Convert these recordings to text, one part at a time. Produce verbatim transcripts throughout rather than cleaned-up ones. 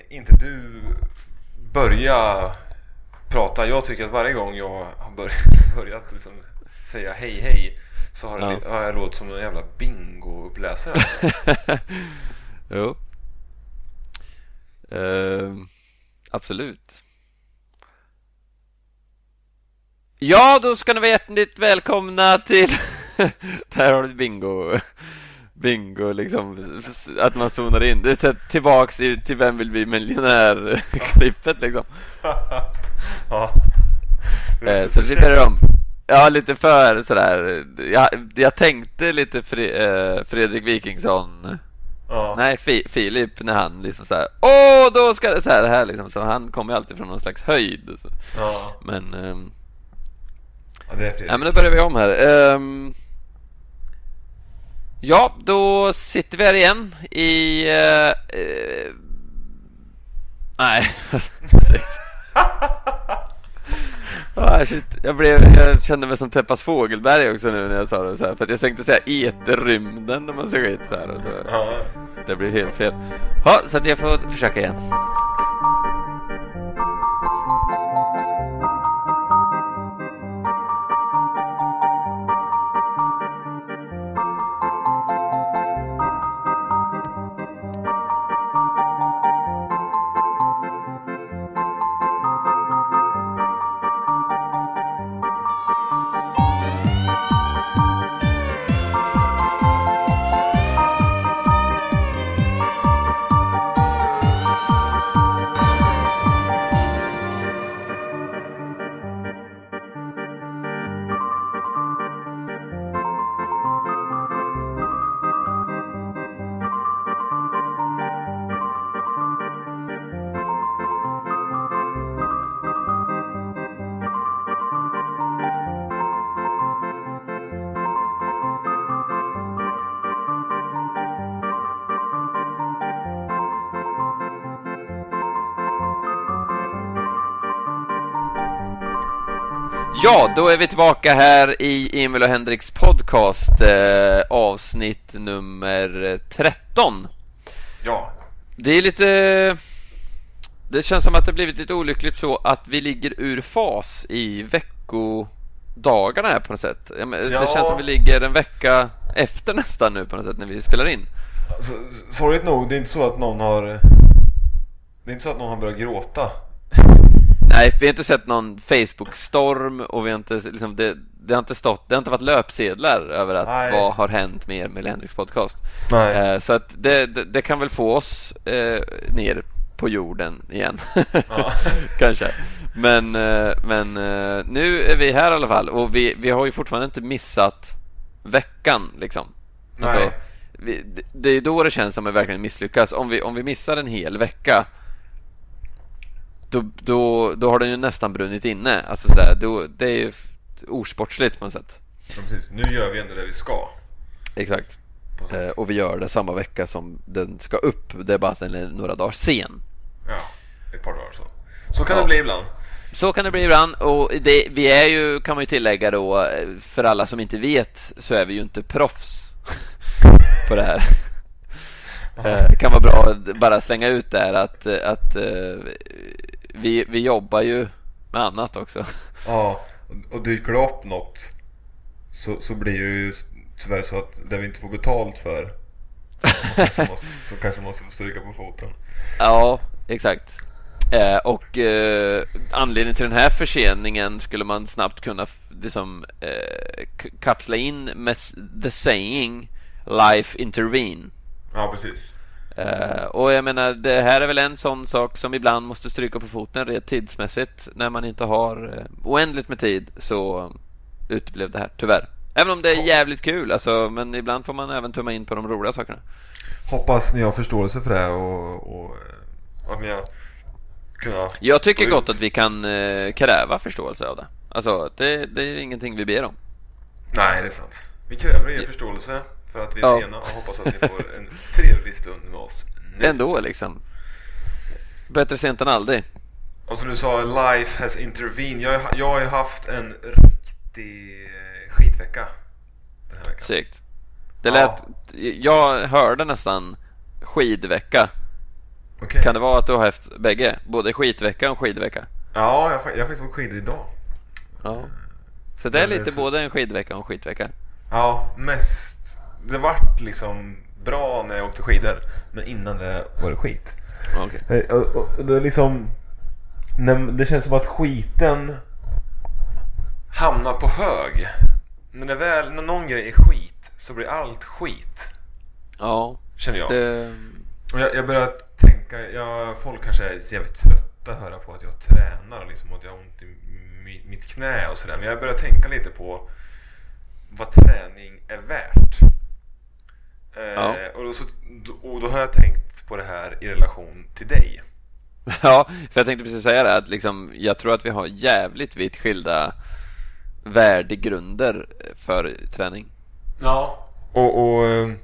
inte du börja prata? Jag tycker att varje gång jag har börjat, börjat liksom säga hej hej så har, ja. det, har jag låtit som en jävla bingo-uppläsare alltså. Jo. Uh, absolut. Ja, då ska ni vara hjärtligt välkomna till där har du bingo. Bingo liksom, att man zonar in. Det är tillbaks i, till Vem vill bli miljonär-klippet liksom. Ja. Eh, så vi börjar om. Ja, lite för sådär. Jag, jag tänkte lite Fre, eh, Fredrik Wikingsson. Ja. Nej, Fi, Filip när han liksom såhär, åh, då ska det så här, här liksom. Så han kommer ju alltid från någon slags höjd så. Ja. Men ehm, ja, det är Fredrik. ja, men då börjar vi om här. Ehm, Ja, då sitter vi här igen i... Uh, uh, nej, ah, shit. Jag, blev, jag kände mig som Teppas Fågelberg också nu när jag sa det så här. För att jag tänkte säga eterrymden när man såg ut så här. Och då, Ja. det blir helt fel. Ja, så att jag får försöka igen. Ja, då är vi tillbaka här i Emil och Henriks podcast, eh, avsnitt nummer tretton. Ja. Det är lite... Det känns som att det blivit lite olyckligt så att vi ligger ur fas i veckodagarna här på något sätt. Ja. Det känns som att vi ligger en vecka efter nästan nu på något sätt när vi spelar in. Alltså, sorgligt nog, det är inte så att någon har... Det är inte så att någon har börjat gråta. Nej, vi har inte sett någon Facebook-storm och vi har inte liksom, det, det har inte stått, det har inte varit löpsedlar över att Nej. vad har hänt med Emil och Henriks podcast. Nej. Eh, så att det, det, det kan väl få oss eh, ner på jorden igen. Ja. Kanske. Men, eh, men eh, nu är vi här i alla fall och vi, vi har ju fortfarande inte missat veckan liksom. Nej. Alltså, vi, det, det är då det känns som att vi verkligen misslyckas. Om vi, om vi missar en hel vecka Då, då, då har den ju nästan brunnit inne. Alltså sådär, då, det är ju osportsligt på något sätt. Ja, precis. Nu gör vi ändå det vi ska. Exakt. Eh, och vi gör det samma vecka som den ska upp. Det är bara att den är några dagar sen. Ja, ett par dagar så. Så kan ja. det bli ibland. Så kan det bli ibland. Och det, vi är ju, kan man ju tillägga då, för alla som inte vet, så är vi ju inte proffs på det här. Det kan vara bra att bara slänga ut där att, att vi, vi jobbar ju med annat också. Ja, och dyker det upp något så, så blir det ju tyvärr så att det vi inte får betalt för så kanske måste, så kanske måste få stryka på foten. Ja, exakt. Eh, och eh, anledningen till den här förseningen skulle man snabbt kunna liksom, eh, kapsla in med the saying life intervene. Ja, precis. Uh, och jag menar, det här är väl en sån sak som ibland måste stryka på foten rent tidsmässigt. När man inte har uh, oändligt med tid så uteblev det här, tyvärr. Även om det är jävligt kul alltså, men ibland får man även tumma in på de roliga sakerna. Hoppas ni har förståelse för det och, och att ni har kunnat... Jag tycker gott att vi kan uh, kräva förståelse av det. Alltså, det, det är ingenting vi ber om. Nej, det är sant. Vi kräver er förståelse för att vi är ja. sena och hoppas att ni får en trevlig stund med oss nu. Ändå liksom. Bättre sent än aldrig. Och som du sa, life has intervened. Jag, jag har ju haft en riktig skitvecka den här veckan. Segt. Det lät, ja. Jag hörde nästan skidvecka Okay. Kan det vara att du har haft bägge? Både skitvecka och skidvecka? Ja, jag, jag har faktiskt åkt skidor idag. Ja. Så det är Men lite så... både en skidvecka och en skitvecka? Ja, mest. Det vart liksom bra när jag åkte skidor, men innan det var det skit. Okay. Och, och, det är liksom när, det känns som att skiten hamnar på hög. När det väl, när någon grej är skit så blir allt skit. Ja, känner jag. Det... Och jag, jag börjar tänka, jag, folk kanske är jävligt trötta att höra på att jag tränar liksom, och att jag har ont i mi, mitt knä och sådär. Men jag börjar tänka lite på vad träning är värt. Ja. Eh, och, då, så, och då har jag tänkt på det här i relation till dig. Ja, för jag tänkte precis säga det, att liksom, jag tror att vi har jävligt vitt skilda värdegrunder för träning. Ja. Och, och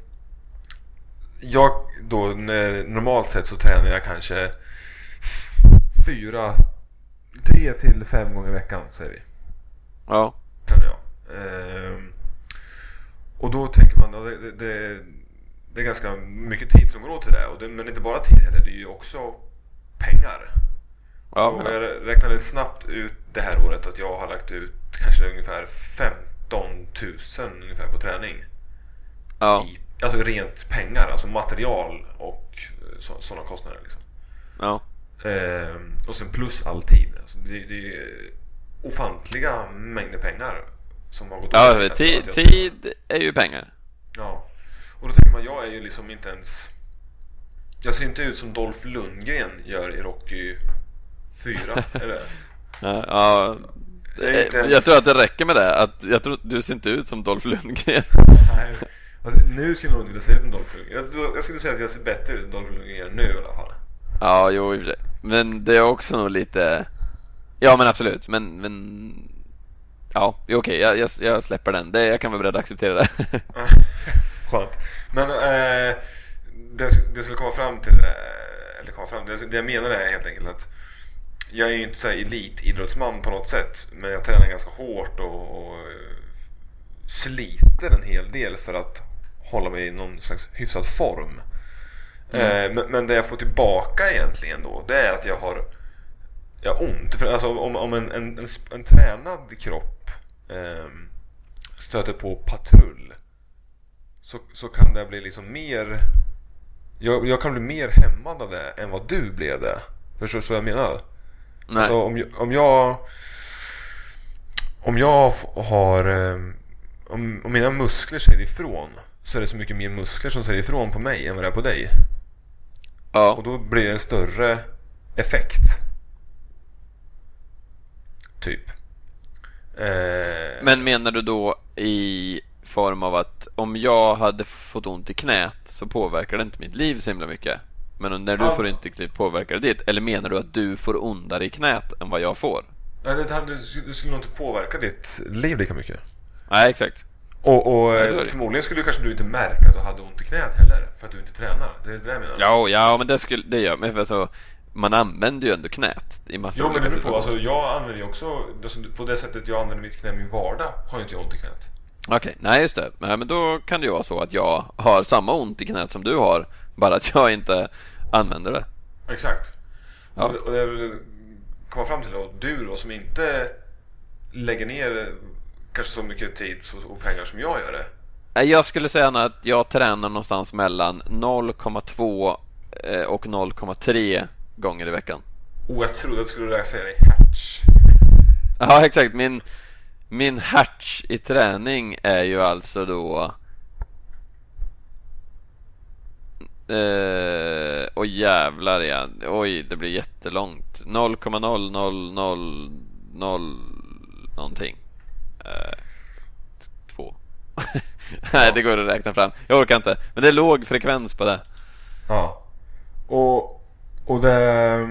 jag då, när, normalt sett så tränar jag kanske fyra, tre till fem gånger i veckan, säger vi. Ja. Tränar jag. Ehm, och då tänker man, det, det, det, det är ganska mycket tid som går åt till det, och det, men inte bara tid heller, det är ju också pengar. Ja, och jag räknade lite snabbt ut det här året att jag har lagt ut kanske ungefär femton tusen ungefär på träning. Ja. I, alltså rent pengar, alltså material och så, sådana kostnader liksom. Ja. Ehm, och sen plus all tid. Alltså det, det är ofantliga mängder pengar som har gått ja, åt. Tid, tid är ju pengar. Ja. Och då tänker man, jag är ju liksom inte ens, jag ser inte ut som Dolph Lundgren gör i Rocky fyra, eller? Ja, ja. Jag, ens... jag tror att det räcker med det. Att jag tror du ser inte ut som Dolph Lundgren. Nej. Alltså, nu skulle jag nog inte vilja se ut som Dolph Lundgren. Jag, jag skulle säga att jag ser bättre ut som Dolph Lundgren nu i alla fall. Ja, jo, i och för sig. Men det är också nog lite... Ja, men absolut. Men, men... Ja, okej, okay. jag, jag, jag släpper den. Det, jag kan vara beredd att acceptera det. Skönt. Men eh, det, det skulle komma fram till eller komma fram det, det jag menar är helt enkelt att jag är ju inte så här elitidrottsman på något sätt, men jag tränar ganska hårt och, och sliter en hel del för att hålla mig i någon slags hyfsad form. Mm. Eh, men, men det jag får tillbaka egentligen då, det är att jag har jag har ont. För, alltså, om, om en, en, en, en tränad kropp eh, stöter på patrull, så, så kan det bli liksom mer, jag, jag kan bli mer hämmad av det än vad du blev det. Förstår du vad jag menar? Nej. Alltså om jag om jag, om jag har om, om mina muskler säger ifrån, så är det så mycket mer muskler som säger ifrån på mig än vad det är på dig. Ja. Och då blir det en större effekt. Typ. Eh... Men menar du då i form av att om jag hade fått ont i knät så påverkar det inte mitt liv så himla mycket? Men när du ja. får ont i knät påverkar det ditt? Eller menar du att du får ondare i knät än vad jag får? Nej, det hade, det skulle nog inte påverka ditt liv lika mycket. Nej, exakt. Och, och förmodligen skulle kanske du inte märka att du hade ont i knät heller, för att du inte tränar. Det är det jag menar. Ja, ja, men det skulle det gör. Men för alltså, man använder ju ändå knät i massa. Jo, men det beror på. Alltså, jag använder ju också, alltså, på det sättet jag använder mitt knä i min vardag har ju inte jag ont i knät. Okej, okay. Nej just det. Nej, men då kan det ju vara så att jag har samma ont i knät som du har, bara att jag inte använder det. Exakt. Ja. Och det, och det kommer fram till då, du då som inte lägger ner kanske så mycket tid och pengar som jag gör det. Jag skulle säga att jag tränar någonstans mellan noll komma två och noll komma tre gånger i veckan. Oh, jag trodde att du skulle säga dig hertz. Ja, exakt. Min, min hertz i träning är ju alltså då eh, oj jävlar igen. Oj, det blir jättelångt. noll komma noll noll noll noll någonting. Eh, två. Nej, det går att räkna fram. Jag orkar inte. Men det är låg frekvens på det. Ja. Och och det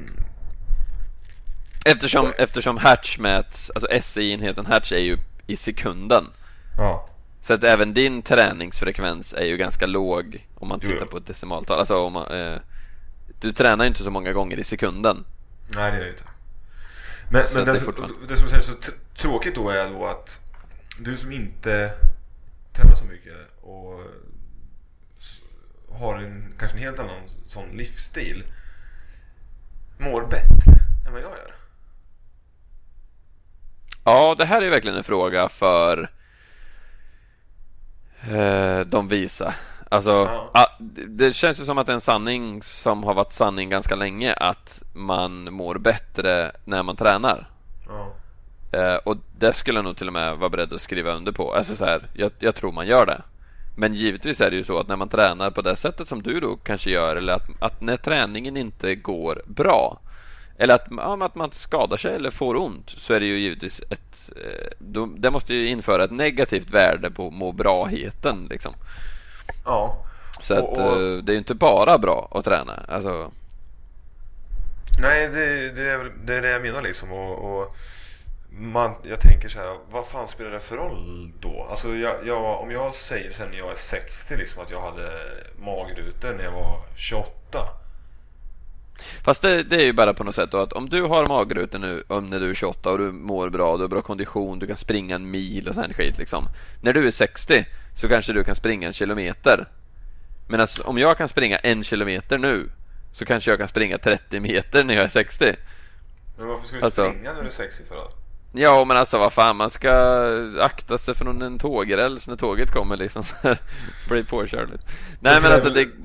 eftersom eftersom hertz mäts, alltså S I-enheten hertz är ju i sekunden. Ja. Så att även din träningsfrekvens är ju ganska låg om man tittar jo. på ett decimaltal. Alltså om man, eh, du tränar inte så många gånger i sekunden. Nej, det är det inte. Men, men det, det, fortfarande... det som är så tr- tråkigt då är då att du som inte tränar så mycket och har en, kanske en helt annan sån livsstil mår bättre än vad jag gör? Ja, det här är verkligen en fråga för eh, de visa. Alltså, ja. ah, det känns ju som att det är en sanning som har varit sanning ganska länge, att man mår bättre när man tränar. Ja. Eh, och det skulle jag nog till och med vara beredd att skriva under på. Alltså så här, jag, jag tror man gör det. Men givetvis är det ju så att när man tränar på det sättet som du då kanske gör, eller att, att när träningen inte går bra, eller att, ja, att man skadar sig eller får ont, så är det ju givetvis ett eh, då, det måste ju införa ett negativt värde på må bra-heten liksom. Ja. Så att och, och... Eh, det är ju inte bara bra att träna. Alltså... Nej, det, det, är, det är det jag menar liksom. Och, och man, jag tänker så här, vad fan spelar det för roll då? Alltså jag, jag, om jag säger sen när jag är sextio liksom, att jag hade magrutor när jag var tjugoåtta. Fast det, det är ju bara på något sätt då, att om du har magrutor nu om när du är tjugoåtta och du mår bra, du har bra kondition, du kan springa en mil och sån skit liksom. När du är sextio så kanske du kan springa en kilometer. Men alltså, om jag kan springa en kilometer nu, så kanske jag kan springa trettio meter när jag är sextio. Men varför ska du alltså, springa när du är sextio för då? Ja, men alltså vad fan, man ska akta sig från en tågräls när tåget kommer liksom, så här, blir påkörd lite. Nej, men alltså det...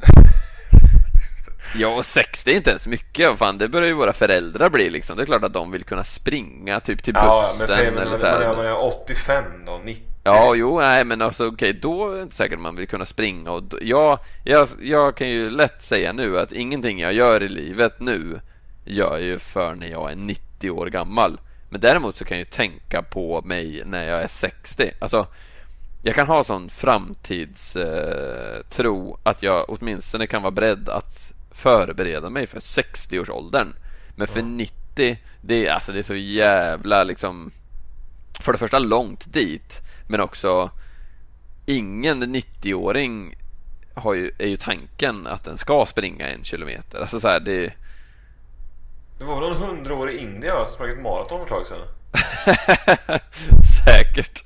Ja, sextio är inte ens mycket. Vad fan, det börjar ju våra föräldrar bli liksom. Det är klart att de vill kunna springa typ till bussen, ja, men säg, men, eller så här. Man, man är åttiofem då, nittio. Ja, jo, nej, men alltså okej, okay, då är det inte säkert att man vill kunna springa. Och då, ja, jag, jag kan ju lätt säga nu att ingenting jag gör i livet nu gör jag ju för när jag är nittio år gammal. Men däremot så kan jag ju tänka på mig när jag är sextio. Alltså, jag kan ha sån framtidstro eh, att jag åtminstone kan vara beredd att förbereda mig för sextio-årsåldern. Men för mm. nittio, det är, alltså, det är så jävla liksom, för det första långt dit, men också ingen nittio-åring har ju, är ju tanken att den ska springa en kilometer. Alltså så här, det Det var väl någon hundra år i Indien som sprang ett maraton för ett tag sedan. Säkert.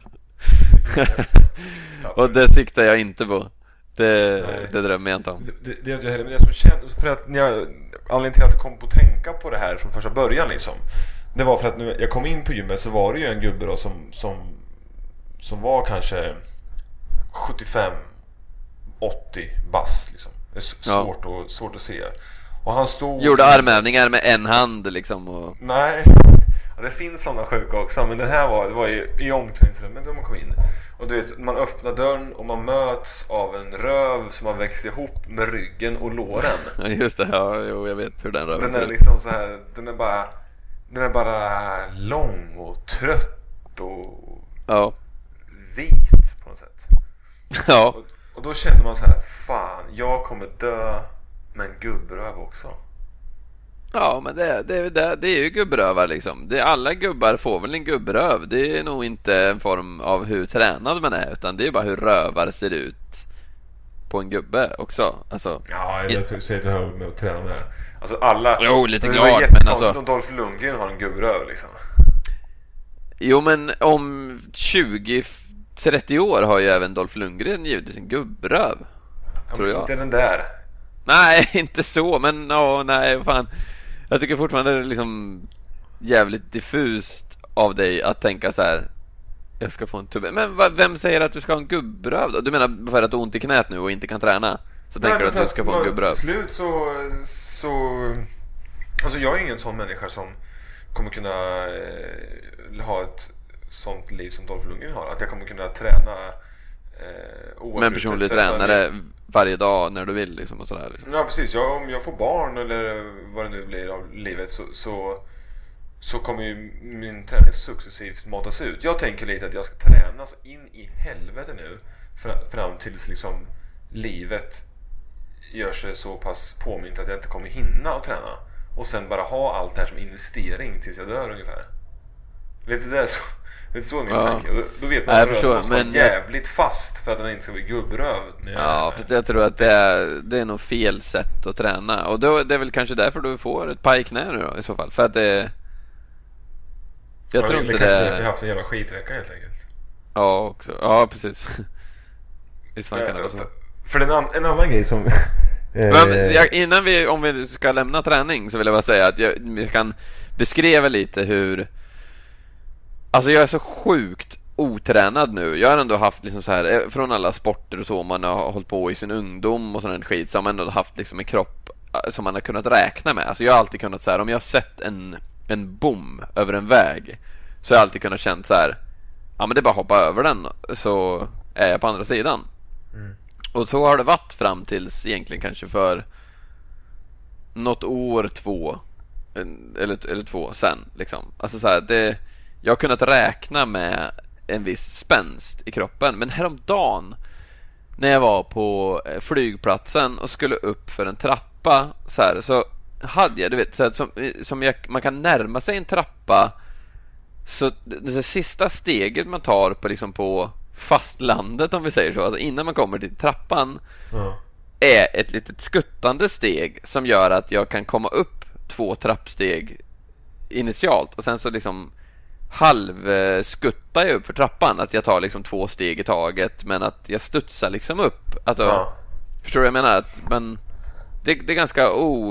Och det siktar jag inte på. Det, det drömmer jag inte om. Det, det, det är inte heller, men det som känns, för att när jag, anledningen till att jag kom på att tänka på det här från första början liksom, det var för att när jag kom in på gymmet så var det ju en gubbe då som, som, som var kanske sjuttiofem åttio bass liksom. Det är svårt, ja. att, svårt att se. Och han stod... Gjorde armhävningar med en hand liksom och... Nej, ja, det finns sådana sjuka också. Men den här var, det var ju i omklädningsrummet då man kom in. Och du vet, man öppnar dörren och man möts av en röv som har växt ihop med ryggen och låren. Just det, ja, jo, jag vet hur den röven Den är liksom så här, den är bara, den är bara lång och trött och ja. vit på något sätt. Ja. Och, och då känner man så här, fan, jag kommer dö med en gubbröv också. Ja, men det, det, det, det är ju gubbrövar liksom. Det, alla gubbar får väl en gubbröv. Det är nog inte en form av hur tränad man är, utan det är bara hur rövar ser ut på en gubbe också. Alltså, ja, jag skulle säga att det hör med att träna med. Alltså alla... Jo, lite det klart, men alltså... om Dolph Lundgren har en gubbröv liksom. Jo, men om tjugo trettio år har ju även Dolph Lundgren givetvis en gubbröv. Ja, tror jag. Inte den där. Nej, inte så, men åh, nej, fan. Jag tycker fortfarande det är liksom jävligt diffust av dig att tänka så här: jag ska få en tubbe. Men va, vem säger att du ska ha en gubbröv då? Du menar för att du har ont i knät nu och inte kan träna, så nej, tänker du att du ska få en gubbröv? Till slut så, så... Alltså jag är ingen sån människa som kommer kunna eh, ha ett sånt liv som Dolph Lundgren har. Att jag kommer kunna träna eh, med en personlig tränare varje dag när du vill liksom, och sådär liksom. Ja, precis. Jag, om jag får barn eller vad det nu blir av livet så, så, så kommer ju min träning successivt matas ut. Jag tänker lite att jag ska träna så in i helvete nu fram tills liksom livet gör sig så pass påmint att jag inte kommer hinna att träna. Och sen bara ha allt det här som investering tills jag dör ungefär. Lite där så... Det är så min ja. tanke. Då, då vet man att man måste vara jävligt fast för att den inte ska bli gubbröv. Ja, för jag tror att det är, det är nog fel sätt att träna. Och då, det är väl kanske därför du får ett pajknä nu då, i så fall. För att det... Jag ja, tror inte det... Kanske därför jag har haft en jävla skitvecka helt enkelt. Ja, också. Ja, precis. Visst fan ja, kan det vara så. För, För en, an- en annan grej som Men jag, innan vi, om vi ska lämna träning, så vill jag bara säga att jag, jag kan beskriva lite hur, alltså jag är så sjukt otränad nu. Jag har ändå haft liksom så här, från alla sporter och så man har hållit på i sin ungdom och sån skit, så har man ändå haft liksom en kropp som man har kunnat räkna med. Alltså jag har alltid kunnat så här, om jag har sett en en bom över en väg, så har jag alltid kunnat känt så här, ja men det är bara att hoppa över den, så är jag på andra sidan. Mm. Och så har det varit fram tills egentligen kanske för något år, två eller, eller två sen liksom. Alltså så här, det, jag har kunnat räkna med en viss spänst i kroppen. Men häromdagen när jag var på flygplatsen och skulle upp för en trappa så här, så hade jag, du vet, så här, som, som jag, man kan närma sig en trappa, så det sista steget man tar på liksom på fastlandet, om vi säger så, alltså innan man kommer till trappan, mm. är ett litet skuttande steg som gör att jag kan komma upp två trappsteg initialt, och sen så liksom halvskuttar jag upp för trappan, att jag tar liksom två steg i taget, men att jag studsar liksom upp, att då, ja. Förstår du vad jag menar? Att, men det, det är ganska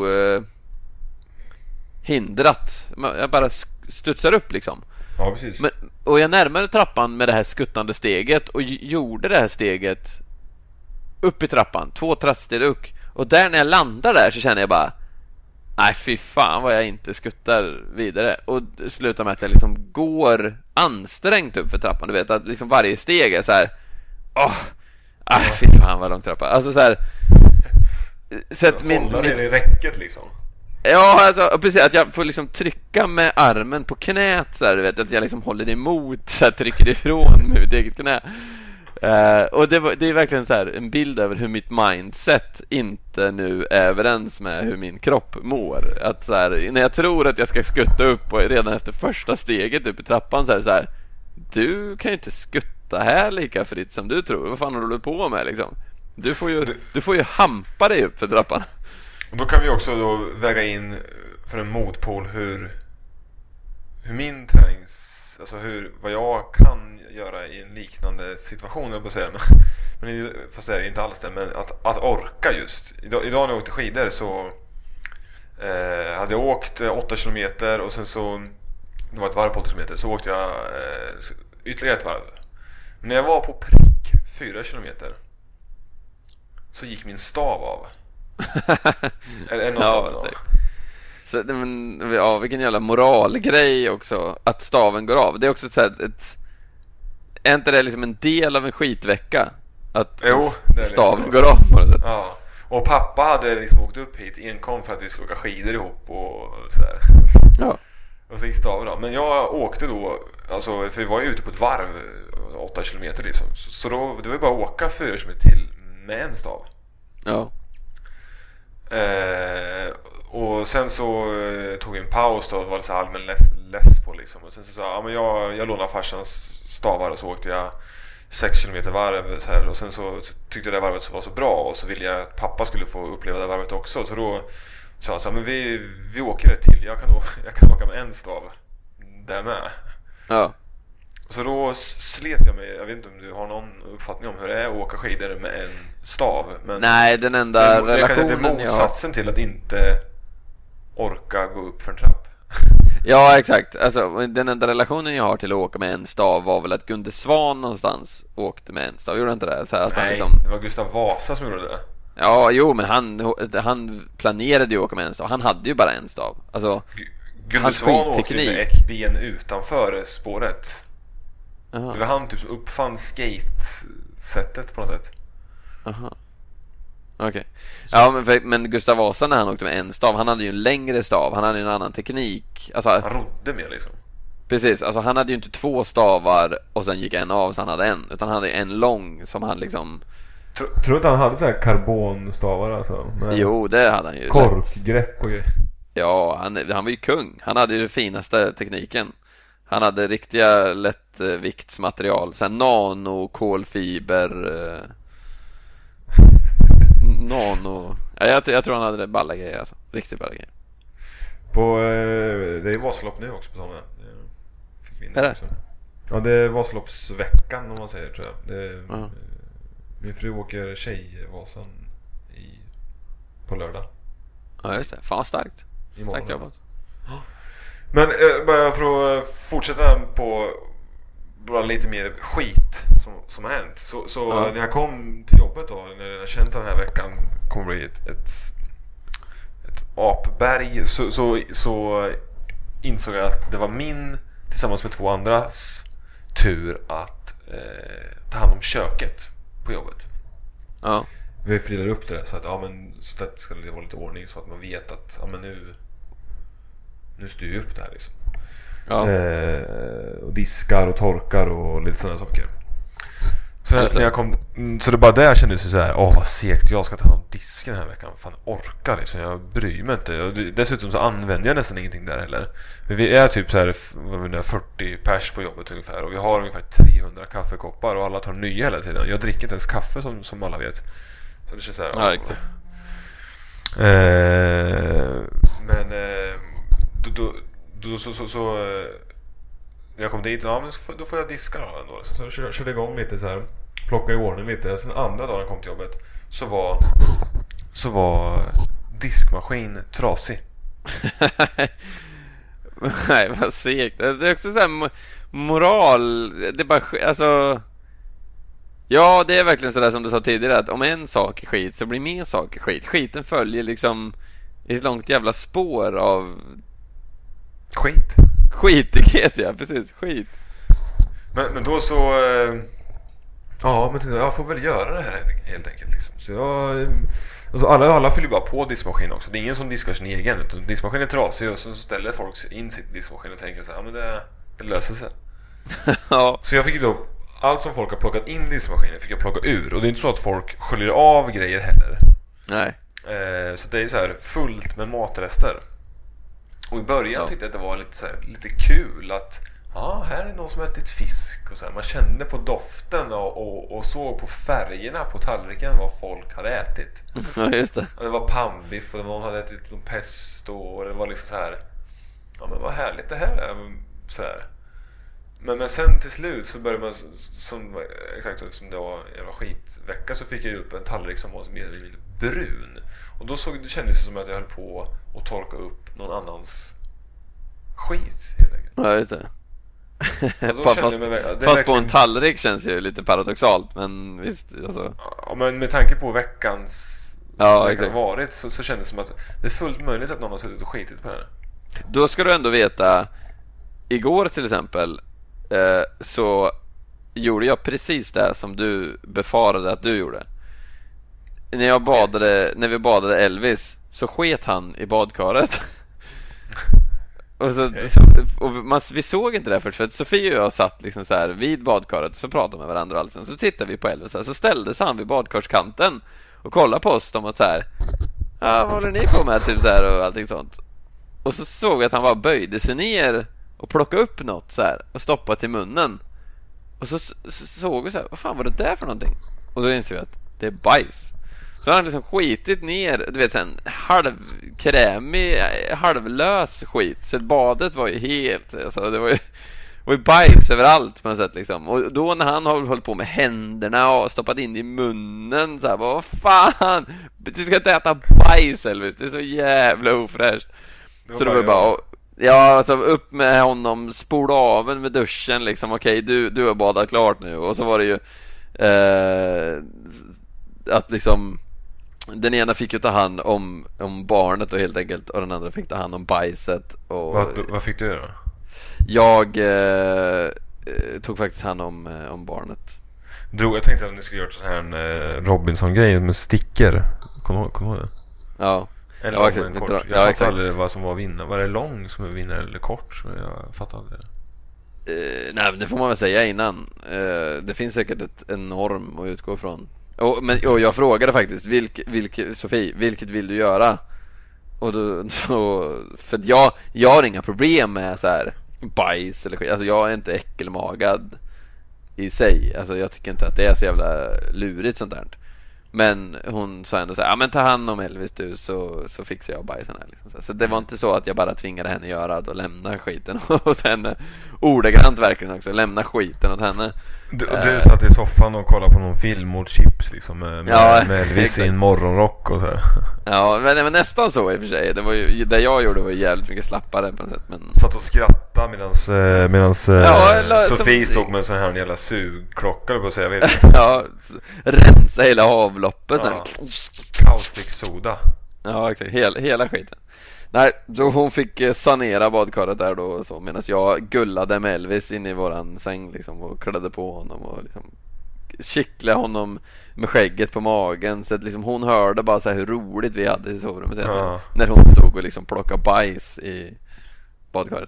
ohindrat, jag bara studsar upp liksom. Ja, precis. Men, och jag närmade trappan med det här skuttande steget och gjorde det här steget upp i trappan, två trappsteg upp, och där när jag landar där så känner jag bara, nej fy fan vad jag inte skuttar vidare, och det slutar med att jag liksom går ansträngt upp för trappan. Du vet att liksom varje steg är så här, åh, nej fy fan vad lång trappa. Alltså så här, så att min, hålla det i räcket liksom. Ja, alltså, precis, att jag får liksom trycka med armen på knät så här, du vet, att jag liksom håller emot så här, trycker ifrån med mitt eget knä. Uh, och det, var, det är verkligen så här en bild över hur mitt mindset inte nu är överens med hur min kropp mår. Att så här, när jag tror att jag ska skutta upp och redan efter första steget upp i trappan så här, så här, du kan ju inte skutta här lika fritt som du tror. Vad fan har du på med liksom? Du får ju, du får ju hampa dig upp för trappan. Och då kan vi också då väga in för en motpol hur hur min tränings, alltså hur, vad jag kan göra i en liknande situation, jag bara säga. Men fast det är inte alls det, men att, att orka just. Idag, idag när jag åkte skidor så eh, hade jag åkt åtta kilometer och sen så, det var ett varv på åtta kilometer, så åkte jag eh, ytterligare ett varv. Men när jag var på prick fyra kilometer så gick min stav av. Eller en av staven av. Så, men, ja, vilken jävla moralgrej också, att staven går av. Det är också så här, ett, är inte det liksom en del av en skitvecka? Att jo, staven går av på det. Ja. Och pappa hade liksom åkt upp hit enkom för att vi skulle åka skidor ihop och sådär. Ja. Och så gick staven av. Men jag åkte då, alltså, för vi var ju ute på ett varv åtta kilometer liksom. Så, så då, det var ju bara att åka fyra kilometer till med en stav. Ja. Eh, och sen så eh, tog vi en paus då och var lite så allmän less, less på liksom. Och sen så sa jag, ja, men jag, jag lånade farsans stavar och så åkte jag sex kilometer varv så här. Och sen så, så tyckte jag det varvet var så bra och så ville jag att pappa skulle få uppleva det varvet också. Så då sa han så här, men vi, vi åker det till, jag kan, jag kan åka med en stav där med. Ja. Så då slet jag mig. Jag vet inte om du har någon uppfattning om hur det är att åka skidor med en stav, men nej, den enda det, relationen det är motsatsen till att inte orka gå upp för en trapp. Ja, exakt. Alltså, den enda relationen jag har till att åka med en stav var väl att Gunde Svan någonstans åkte med en stav. Gjorde inte det? Så här, att nej, han liksom... det var Gustav Vasa som gjorde det. Ja, jo, men han, han planerade ju att åka med en stav. Han hade ju bara en stav. Alltså, G- Gunde Svan åkte med ett ben utanför spåret. Aha. Det var han typ som uppfann skate-sättet på något sätt. Aha. Okej. Okay. Ja, men, för, men Gustav Vasa när han åkte med en stav, han hade ju en längre stav. Han hade ju en annan teknik. Alltså, han rodde mer liksom. Precis, alltså han hade ju inte två stavar och sen gick en av så han hade en. Utan han hade en lång som han liksom... Tror du inte han hade så här karbonstavar alltså? Jo, det hade han ju. Korkgrepp och grejer. Ja, han, han var ju kung. Han hade ju den finaste tekniken. Han hade riktiga lättviktsmaterial, så här nano kolfiber eh, nano. Ja, jag, jag tror han hade det balla grejer alltså. Riktigt balla grejer. På eh, det är Vasalopp nu också på såna. Fick vi in det också. Ja, det är Vasaloppsveckan om man säger, tror jag. Det, uh-huh. Min fru åker Tjejvasan i, på lördag. Ja, just det. Fan starkt. Imorgon. Starkt jobbat. Men eh, bara för att fortsätta på bara lite mer skit som, som har hänt. Så, så ja. när jag kom till jobbet då, när jag känt den här veckan kommer bli ett, ett, ett apberg, så, så, så insåg jag att det var min, tillsammans med två andras, tur att eh, ta hand om köket på jobbet. Ja. Vi frilar upp det där, så att ja, men så att det ska vara lite ordning, så att man vet att ja, men nu nu styr jag upp det här liksom. Ja. Eh, och diskar och torkar och lite sådana saker. Så när jag kom, så det bara där kändes det så här, åh vad segt, jag ska ta hand om disken den här veckan. Fan orkar liksom, jag bryr mig inte. Och dessutom så använder jag nästan ingenting där heller. Men vi är typ så här fyrtio pers på jobbet ungefär, och vi har ungefär trehundra kaffekoppar och alla tar nya hela tiden. Jag dricker inte ens kaffe som, som alla vet. Så det känns så här. Ja, riktigt. Eh, men eh, då, då, då så, så, så eh, när jag kom dit, ja, men då får jag diska då ändå. Så, så körde, körde igång lite så här, plocka i ordning lite. Sen andra dagen jag kom till jobbet så var så var diskmaskin trasig. Nej, vad segt. Det är också så här moral. Det är bara, alltså. Ja, det är verkligen så där som du sa tidigare, att om en sak är skit så blir mer sak är skit. Skiten följer liksom ett långt jävla spår av skit. Skitighet, ja, precis, skit. Men, men då så eh, ja, men jag får väl göra det här helt enkelt liksom. Så jag, alltså alla, alla fyller bara på diskmaskin också. Det är ingen som diskar sin egen, utan diskmaskin är trasig, och så ställer folk in sitt diskmaskin och tänker så här, ja, men det, det löser sig. Ja. Så jag fick då allt som folk har plockat in i diskmaskinen fick jag plocka ur. Och det är inte så att folk sköljer av grejer heller. Nej. eh, Så det är så här fullt med matrester. Och i början ja. tyckte jag att det var lite, så här, lite kul att ja, här är någon som ätit fisk och så här. Man kände på doften och, och, och såg på färgerna på tallriken vad folk hade ätit. Ja, just det. Och det var pannbiff och någon hade ätit någon pesto, och det var liksom så här, ja, men vad härligt det här är, så här. Men, men sen till slut så började man som, exakt som det var en jävla skitvecka, så fick jag upp en tallrik som var mer eller mindre brun. Och då såg det, kändes det som att jag höll på att torka upp någon annans skit helt enkelt. Ja, just det. Fast, fast, mig, fast verkligen... på en tallrik känns ju lite paradoxalt, men visst, alltså. Ja, men med tanke på veckans ja, veckan varit så, så kändes det som att det är fullt möjligt att någon har suttit och skitit på det här. Då ska du ändå veta, igår till exempel eh, så gjorde jag precis det som du befarade att du gjorde. När jag badade, när vi badade Elvis, så sket han i badkaret. Och, så, okay. så, och man, vi såg inte det först, för att Sofie och jag satt liksom så här vid badkaret, så pratade med varandra och allt. Så tittade vi på Elvis, så, här, så ställde sig han vid badkarskanten och kollade på oss om att så här, ja, vad håller ni på med typ så här och allting sånt. Och så såg vi att han bara böjde sig ner och plockade upp något så här och stoppade till munnen. Och så, så, så såg vi så här, vad fan var det där för någonting? Och då insåg vi att det är bajs. Så han liksom skitit ner, du vet, sen halvkrämig, halvlös skit. Så badet var ju helt, alltså det var ju, var ju bajs överallt på något sätt liksom. Och då när han har hållit på med händerna och stoppat in i munnen så här, vad fan, du ska inte äta bajs, Elvis, det är så jävla ofräscht. Det så det var bara, ja, alltså upp med honom, spola av en med duschen liksom, okej, du, du har badat klart nu. Och så var det ju eh, att liksom den ena fick ju ta hand om, om barnet och helt enkelt, och den andra fick ta hand om bajset. Och vad, vad fick du då? Jag eh, tog faktiskt hand om, eh, om barnet. Drog, jag tänkte att ni skulle göra så här en eh, Robinson-grej med stickor. Kommer du ihåg det? Ja. Eller ja, exakt, en kort. Jag ja, fattar exakt. aldrig vad som var vinnare. Var det lång som var vinnare eller kort? Så jag fattar aldrig det. Uh, nej, det får man väl säga innan. Uh, det finns säkert ett, en norm att utgå från. Och, men, och jag frågade faktiskt, vilk, vilk, Sofie, vilket vill du göra? Och då, så, för att jag, jag har inga problem med så här bajs eller skit. Alltså jag är inte äckelmagad i sig. Alltså jag tycker inte att det är så jävla lurigt sånt där. Men hon sa ändå så här, ja men ta hand om Elvis du, så, så fixar jag bajsen här liksom. Så det var inte så att jag bara tvingade henne göra att lämna skiten åt henne. Ordagrant verkligen också, lämna skiten åt henne. Du, och du satt i soffan och kollade på någon film mot chips liksom, med, ja, med Elvis i en morgonrock och så här. Ja, men det var nästan så i och för sig. Det var ju, det jag gjorde var ju jävligt mycket slappare på något sätt, men... Satt och skrattade medans, eh, medans eh, ja, eller, Sofie som... stod med en sån här jävla sugklocka på sig, jag vet. Ja, rensa hela avloppet. Ja. Kaustik soda. Ja, exakt, hela, hela skiten. Nej, så hon fick sanera badkaret där då och så, medan jag gullade med Elvis in i våran säng liksom, och klädde på honom och liksom kittlade honom med skägget på magen, så att liksom hon hörde bara så här hur roligt vi hade i sovrummet, ja. När hon stod och liksom plockade bajs i badkaret.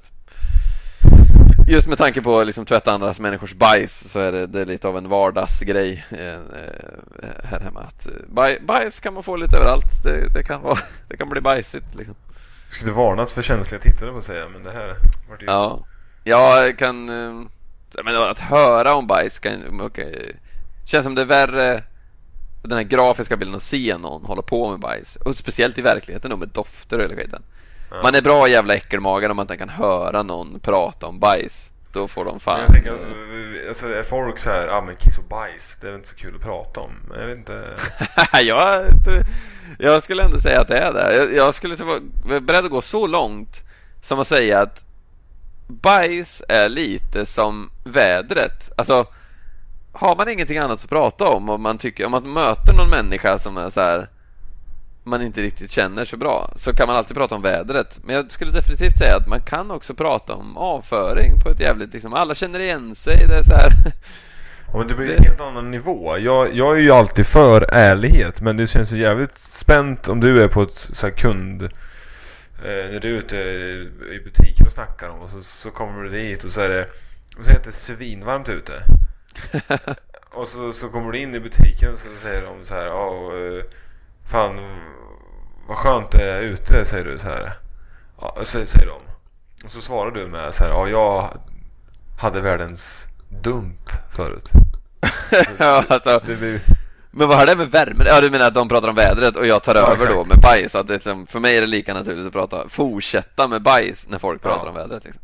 Just med tanke på liksom tvätta andras människors bajs, så är det, det är lite av en vardagsgrej eh, här hemma att baj, bajs kan man få lite överallt. Det, det, kan, vara, det kan bli bajsigt liksom. Jag skulle varnat för känsliga tittare på att säga, men det här var ju... Ja, jag kan eh, men att höra om bajs kan, okay, känns som det är värre den här grafiska bilden att se någon hålla på med bajs, och speciellt i verkligheten och med dofter eller skiten. Ja. Man är bra jävla äckelmagen om man inte kan höra någon prata om bajs. Då får de fan... Jag tänker, alltså, är folk så här, ja ah, men kiss och bajs, det är inte så kul att prata om. Jag vet inte... jag, jag skulle ändå säga att det är det. Jag, jag skulle vara beredd att gå så långt som att säga att bajs är lite som vädret. Alltså, har man ingenting annat att prata om, och man tycker, om man möter någon människa som är så här, man inte riktigt känner så bra, så kan man alltid prata om vädret. Men jag skulle definitivt säga att man kan också prata om avföring på ett jävligt liksom, alla känner igen sig, det är så här. Ja, men det blir en helt annan nivå. Jag, jag är ju alltid för ärlighet, men det känns ju jävligt spänt om du är på ett så här kund eh, när du är ute i butiken och snackar om, och så, så kommer du dit och så är det, och så heter det svinvarmt ute. Och så, så kommer du in i butiken, så säger de så här, ja, oh, fan vad skönt det är ute, säger du så här. Ja, säger, säger de. Och så svarar du med så här, ja, jag hade världens dump förut. Ja, alltså, det blir... Men vad har det med värme? Ja, du menar att de pratar om vädret och jag tar ja, över exakt. Då med bajs, att det liksom, för mig är det lika naturligt att prata, fortsätta med bajs när folk pratar ja. Om vädret liksom.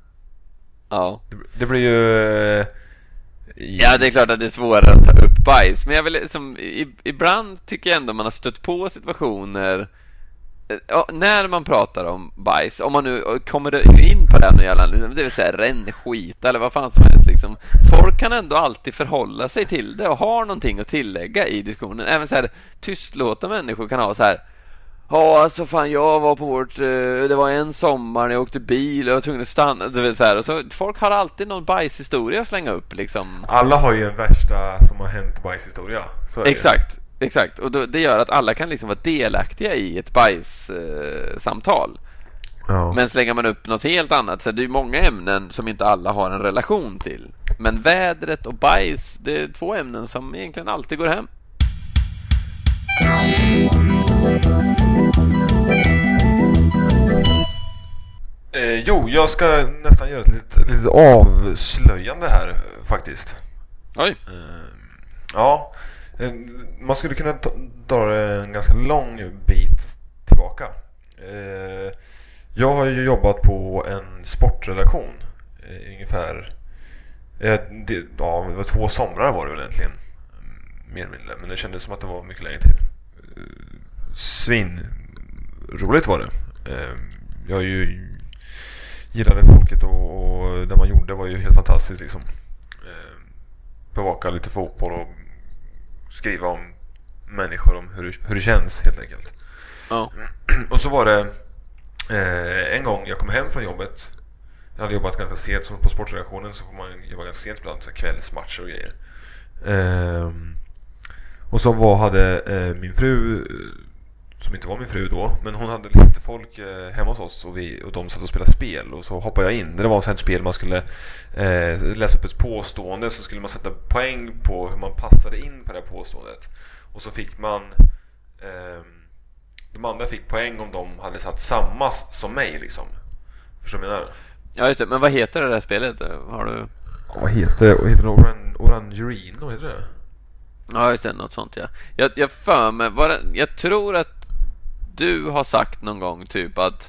Ja. Det, det blir ju eh, i... Ja, det är klart att det är svårare att ta upp bajs, men jag vill liksom, i, ibland tycker jag ändå man har stött på situationer ja, när man pratar om bajs, om man nu kommer in på det nu gällande, liksom, det vill säga rännskita eller vad fan som helst liksom. Folk kan ändå alltid förhålla sig till det och har någonting att tillägga i diskussionen. Även så här tystlåta människor kan ha så här, ja alltså fan, jag var på vårt det var en sommar när jag åkte bil och jag var tvungen att stanna, du vet så här. Och så folk har alltid någon bajshistoria att slänga upp liksom. Alla har ju en värsta som har hänt bajshistoria. Så är exakt. Det. Exakt, och då, det gör att alla kan liksom vara delaktiga i ett bajs-samtal. Eh, ja. Men slänger man upp något helt annat, så det är ju många ämnen som inte alla har en relation till. Men vädret och bajs, det är två ämnen som egentligen alltid går hem. Eh, jo, jag ska nästan göra ett litet, litet avslöjande här faktiskt. Oj. Eh, ja. Man skulle kunna ta en ganska lång bit tillbaka. Jag har ju jobbat på en sportredaktion ungefär, ja, det var två somrar var det väl egentligen, mer eller mindre, men det kändes som att det var mycket längre till. Svin roligt var det. Jag ju gillade folket, och, och det man gjorde var ju helt fantastiskt liksom. Bevaka lite fotboll och skriva om människor, om hur, hur det känns helt enkelt. Ja. Och så var det eh, en gång jag kom hem från jobbet. Jag hade jobbat ganska sent, som på sportredaktionen så får man jobba ganska sent ibland, så kvällsmatcher och grejer. Eh, och så var, hade eh, min fru, som inte var min fru då, men hon hade lite folk eh, hemma hos oss, och, vi, och de satt och spelade spel, och så hoppade jag in. Det var ett sånt spel man skulle eh, läsa upp ett påstående, så skulle man sätta poäng på hur man passade in på det här påståendet, och så fick man eh, de andra fick poäng om de hade satt samma som mig liksom. Förstår du vad jag menar? Ja, just det. Men vad heter det där spelet? Har du... Vad heter det? Vad heter det? Oran, Orangurino heter det? Ja, just det, något sånt, ja. Jag, jag för mig, var det, jag tror att du har sagt någon gång typ att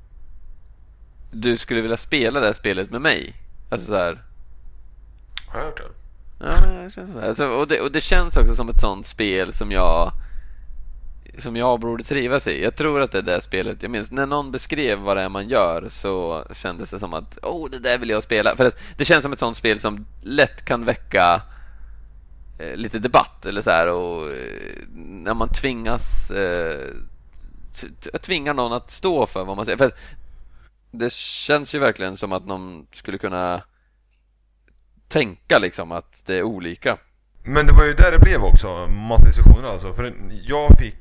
du skulle vilja spela det här spelet med mig. Alltså så här. Har jag hört det? Ja, jag känner så här. Alltså, och, det, och det känns också som ett sånt spel som jag som jag borde trivas i. Jag tror att det är det spelet. Jag minns när någon beskrev vad det är man gör, så kändes det som att åh, det där vill jag spela. För att det känns som ett sånt spel som lätt kan väcka eh, lite debatt eller så här, och eh, när man tvingas eh, t- tvingar någon att stå för vad man säger. För att det känns ju verkligen som att någon skulle kunna tänka liksom att det är olika. Men det var ju där det blev också, matdiskussioner alltså. För jag fick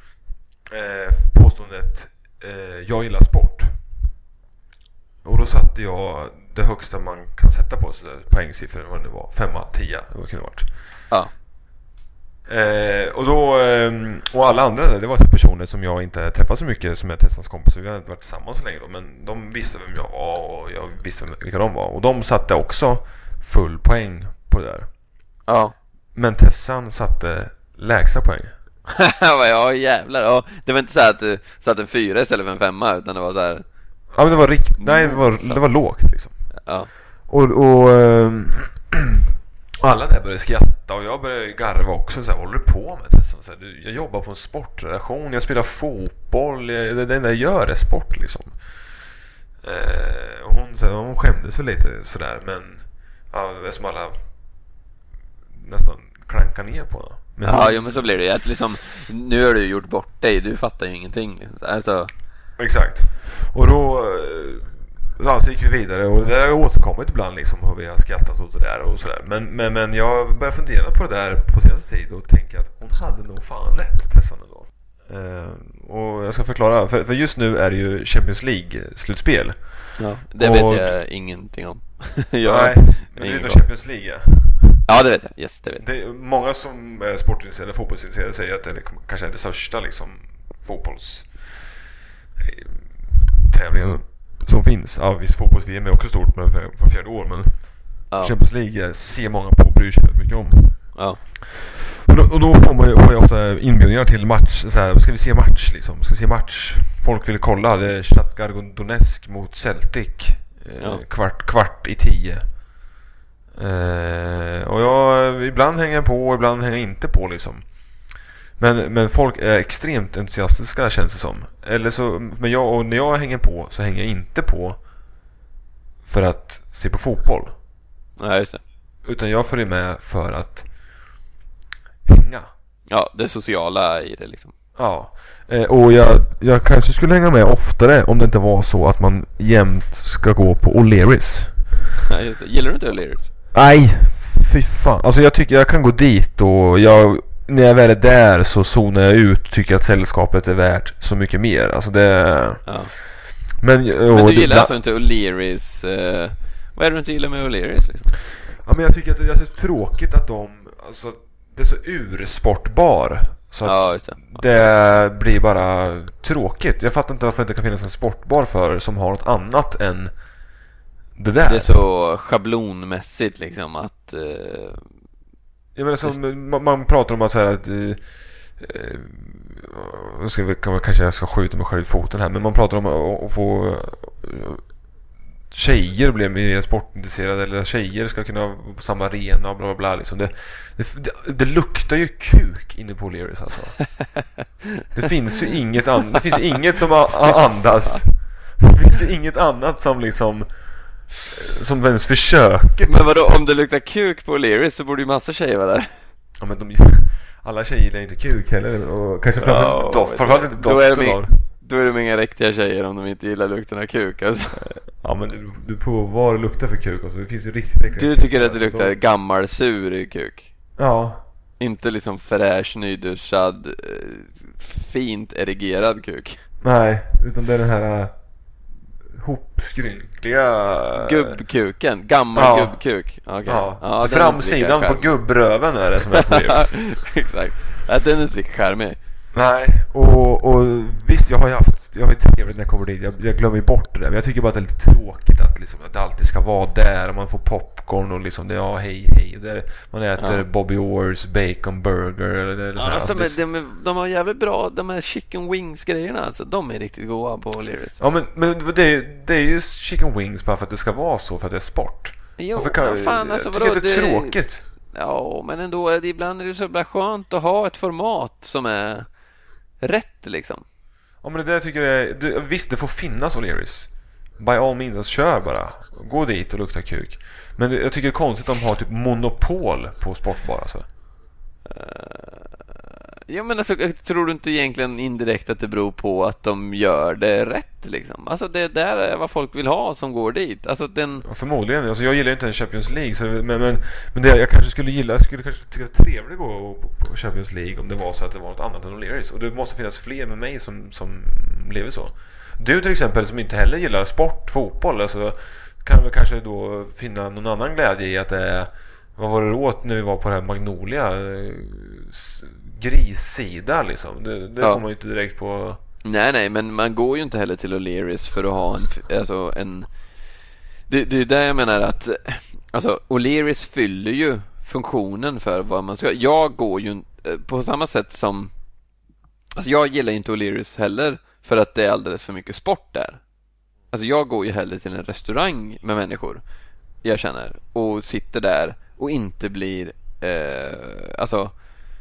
eh, påståendet eh, jag gillar sport. Och då satte jag det högsta man kan sätta på sig, poängsiffror, vad det var, femma, tia, det var kunde varit. Ja. Eh, och då eh, och alla andra, det var typ personer som jag inte träffat så mycket, som jag testans kompisar. Vi hade inte varit tillsammans så länge då, men de visste vem jag var och jag visste vilka de var. Och de satte också full poäng på det där. Ja. Men Tessan satte lägsta poäng. Ja, jävlar. Ja, det var inte så att du satte en fyra istället för en femma, utan det var så här. Ja, men det var rikt... Nej, det var, det var lågt liksom. Ja. Och, och ähm, alla där började skratta och jag började garva också. Så här, vad håller du på med Tessan? Så här, du, jag jobbar på en sportredaktion, jag spelar fotboll, jag, det, det enda jag gör är sport liksom. Eh, och hon, så här, hon skämdes väl lite sådär, men ja, det är som alla nästan klankar ner på det. Men Ja, hon, jo, men så blir det ju att liksom, nu har du gjort bort dig, du fattar ju ingenting. Alltså. Exakt. Och då ja, så gick vi vidare, och det där har återkommit ibland liksom, hur vi har skrattat och sådär och sådär. Men, men, men jag började fundera på det där på senaste tid och tänka att hon hade nog fan rätt, Tessan då. Uh, och jag ska förklara, för, för just nu är det ju Champions League-slutspel. Ja, det och, vet jag ingenting om. jag nej, men du vet vad Champions League är? Ja, det vet jag. Yes, det vet jag. Det är många som är sportintresserade, fotbollsintresserade säger att det är, kanske är det största liksom, fotbolls tävlingen som finns. Ja, visst, fotbolls-V M är också stort, men för, för fjärde år, men ja. Champions League ser många på och bryr sig mycket om. Ja. Och då, och då får man ju, får jag ofta inbjudningar till match, så här, ska vi se match liksom, ska vi se match. Folk vill kolla, det är Shakhtar Donetsk mot Celtic, eh, ja. kvart, kvart i tio. Eh, och jag ibland hänger på och ibland hänger inte på liksom. Men, men folk är extremt entusiastiska, känns det som. Eller så, men jag, och när jag hänger på så hänger jag inte på för att se på fotboll. Ja, just det. Utan jag följer med för att hänga. Ja, det sociala i det liksom. Ja, eh, och jag, jag kanske skulle hänga med oftare om det inte var så att man jämt ska gå på O'Learys. Ja, just det. Gillar du inte O'Learys? Nej, fy fan. Alltså jag tycker jag kan gå dit och jag, när jag väl är där så zonar jag ut, tycker att sällskapet är värt så mycket mer. Alltså det... Ja. Men, men du gillar det, alltså inte O'Learys... Uh, vad är det du inte gillar med O'Learys liksom? Ja, men jag tycker att det är så tråkigt att de... Alltså, det är så ursportbar. Så ja, just det. Ja. Det blir bara tråkigt. Jag fattar inte varför det inte kan finnas en sportbar för som har något annat än det där. Det är så schablonmässigt liksom att... Uh, jag menar, som, man, man pratar om att så här att... Uh, uh, ska vi, kan, kanske jag ska skjuta mig själv i foten här, men man pratar om att, att få... Uh, tjejer blir mer sportintresserade, eller tjejer ska kunna vara på samma arena och bla bla bla liksom. det, det, det, det luktar ju kuk inne på O'Learys alltså. Det finns ju inget annat, det finns ju inget som andas. Det finns ju inget annat som liksom som ens försöker. Men vadå, om det luktar kuk på O'Learys så borde ju massa tjejer vara där. Ja, men de, alla tjejer gillar inte kuk heller, och kanske framförallt ja, doft, framförallt inte doften av. Då är de inga riktiga tjejer om de inte gillar lukten av kuk alltså. Ja, men du, du på vad det luktar för kuk alltså. Det finns ju riktigt äckliga Du tycker att det luktar gammal sur i kuk? Ja. Inte liksom fräsch, nyduschad, fint erigerad kuk. Nej, utan det är den här uh, hopskrynkliga gubbkuken, gammal ja. gubbkuk. Okay. Ja. Ja, framsidan på gubbröven är det som är på det. Exakt. Ja, den är inte riktigt charmig. Nej, och, och visst, jag har ju haft, jag har ju trevligt när jag kommer dit, jag, jag glömmer ju bort det där, men jag tycker bara att det är lite tråkigt att, liksom, att det alltid ska vara där och man får popcorn och liksom, det, ja hej hej, det, man äter ja. Bobby Orrs bacon burger eller, eller ja, så här. Alltså, de, är, de, är, de har jävligt bra, de här chicken wings grejerna, alltså, de är riktigt goda på O'Learys. Ja, men, men det, är, det är ju chicken wings bara för att det ska vara så, för att det är sport. Jo, kan, men fan, alltså, jag tycker vadå, att det är det, tråkigt. Ja, men ändå, ibland är det så jävla skönt att ha ett format som är rätt liksom. Ja, men det där jag tycker är, det, visst det får finnas O'Learys. By all means, alltså, kör bara. Gå dit och lukta kuk. Men det, jag tycker det är konstigt att de har typ monopol på sportbar alltså. Uh, ja, men alltså, jag tror du inte egentligen indirekt att det beror på att de gör det rätt liksom? Alltså det där är vad folk vill ha som går dit. Alltså den... ja, förmodligen, alltså jag gillar inte en Champions League så, men, men, men det jag kanske skulle gilla, jag skulle kanske tycka det var trevligt att gå på Champions League om det var så att det var något annat än O'Learys. Och det måste finnas fler med mig som, som lever så. Du till exempel som inte heller gillar sport, fotboll, alltså, kan väl kanske då finna någon annan glädje i att det är, vad var det åt när vi var på det här Magnolia grissida liksom. Det, det ja. Får man ju inte direkt på. Nej, nej, men man går ju inte heller till O'Learys för att ha en, alltså en det, det är där jag menar att alltså O'Learys fyller ju funktionen för vad man ska. Jag går ju på samma sätt som, alltså jag gillar inte O'Learys heller för att det är alldeles för mycket sport där. Alltså jag går ju hellre till en restaurang med människor jag känner och sitter där och inte blir eh, alltså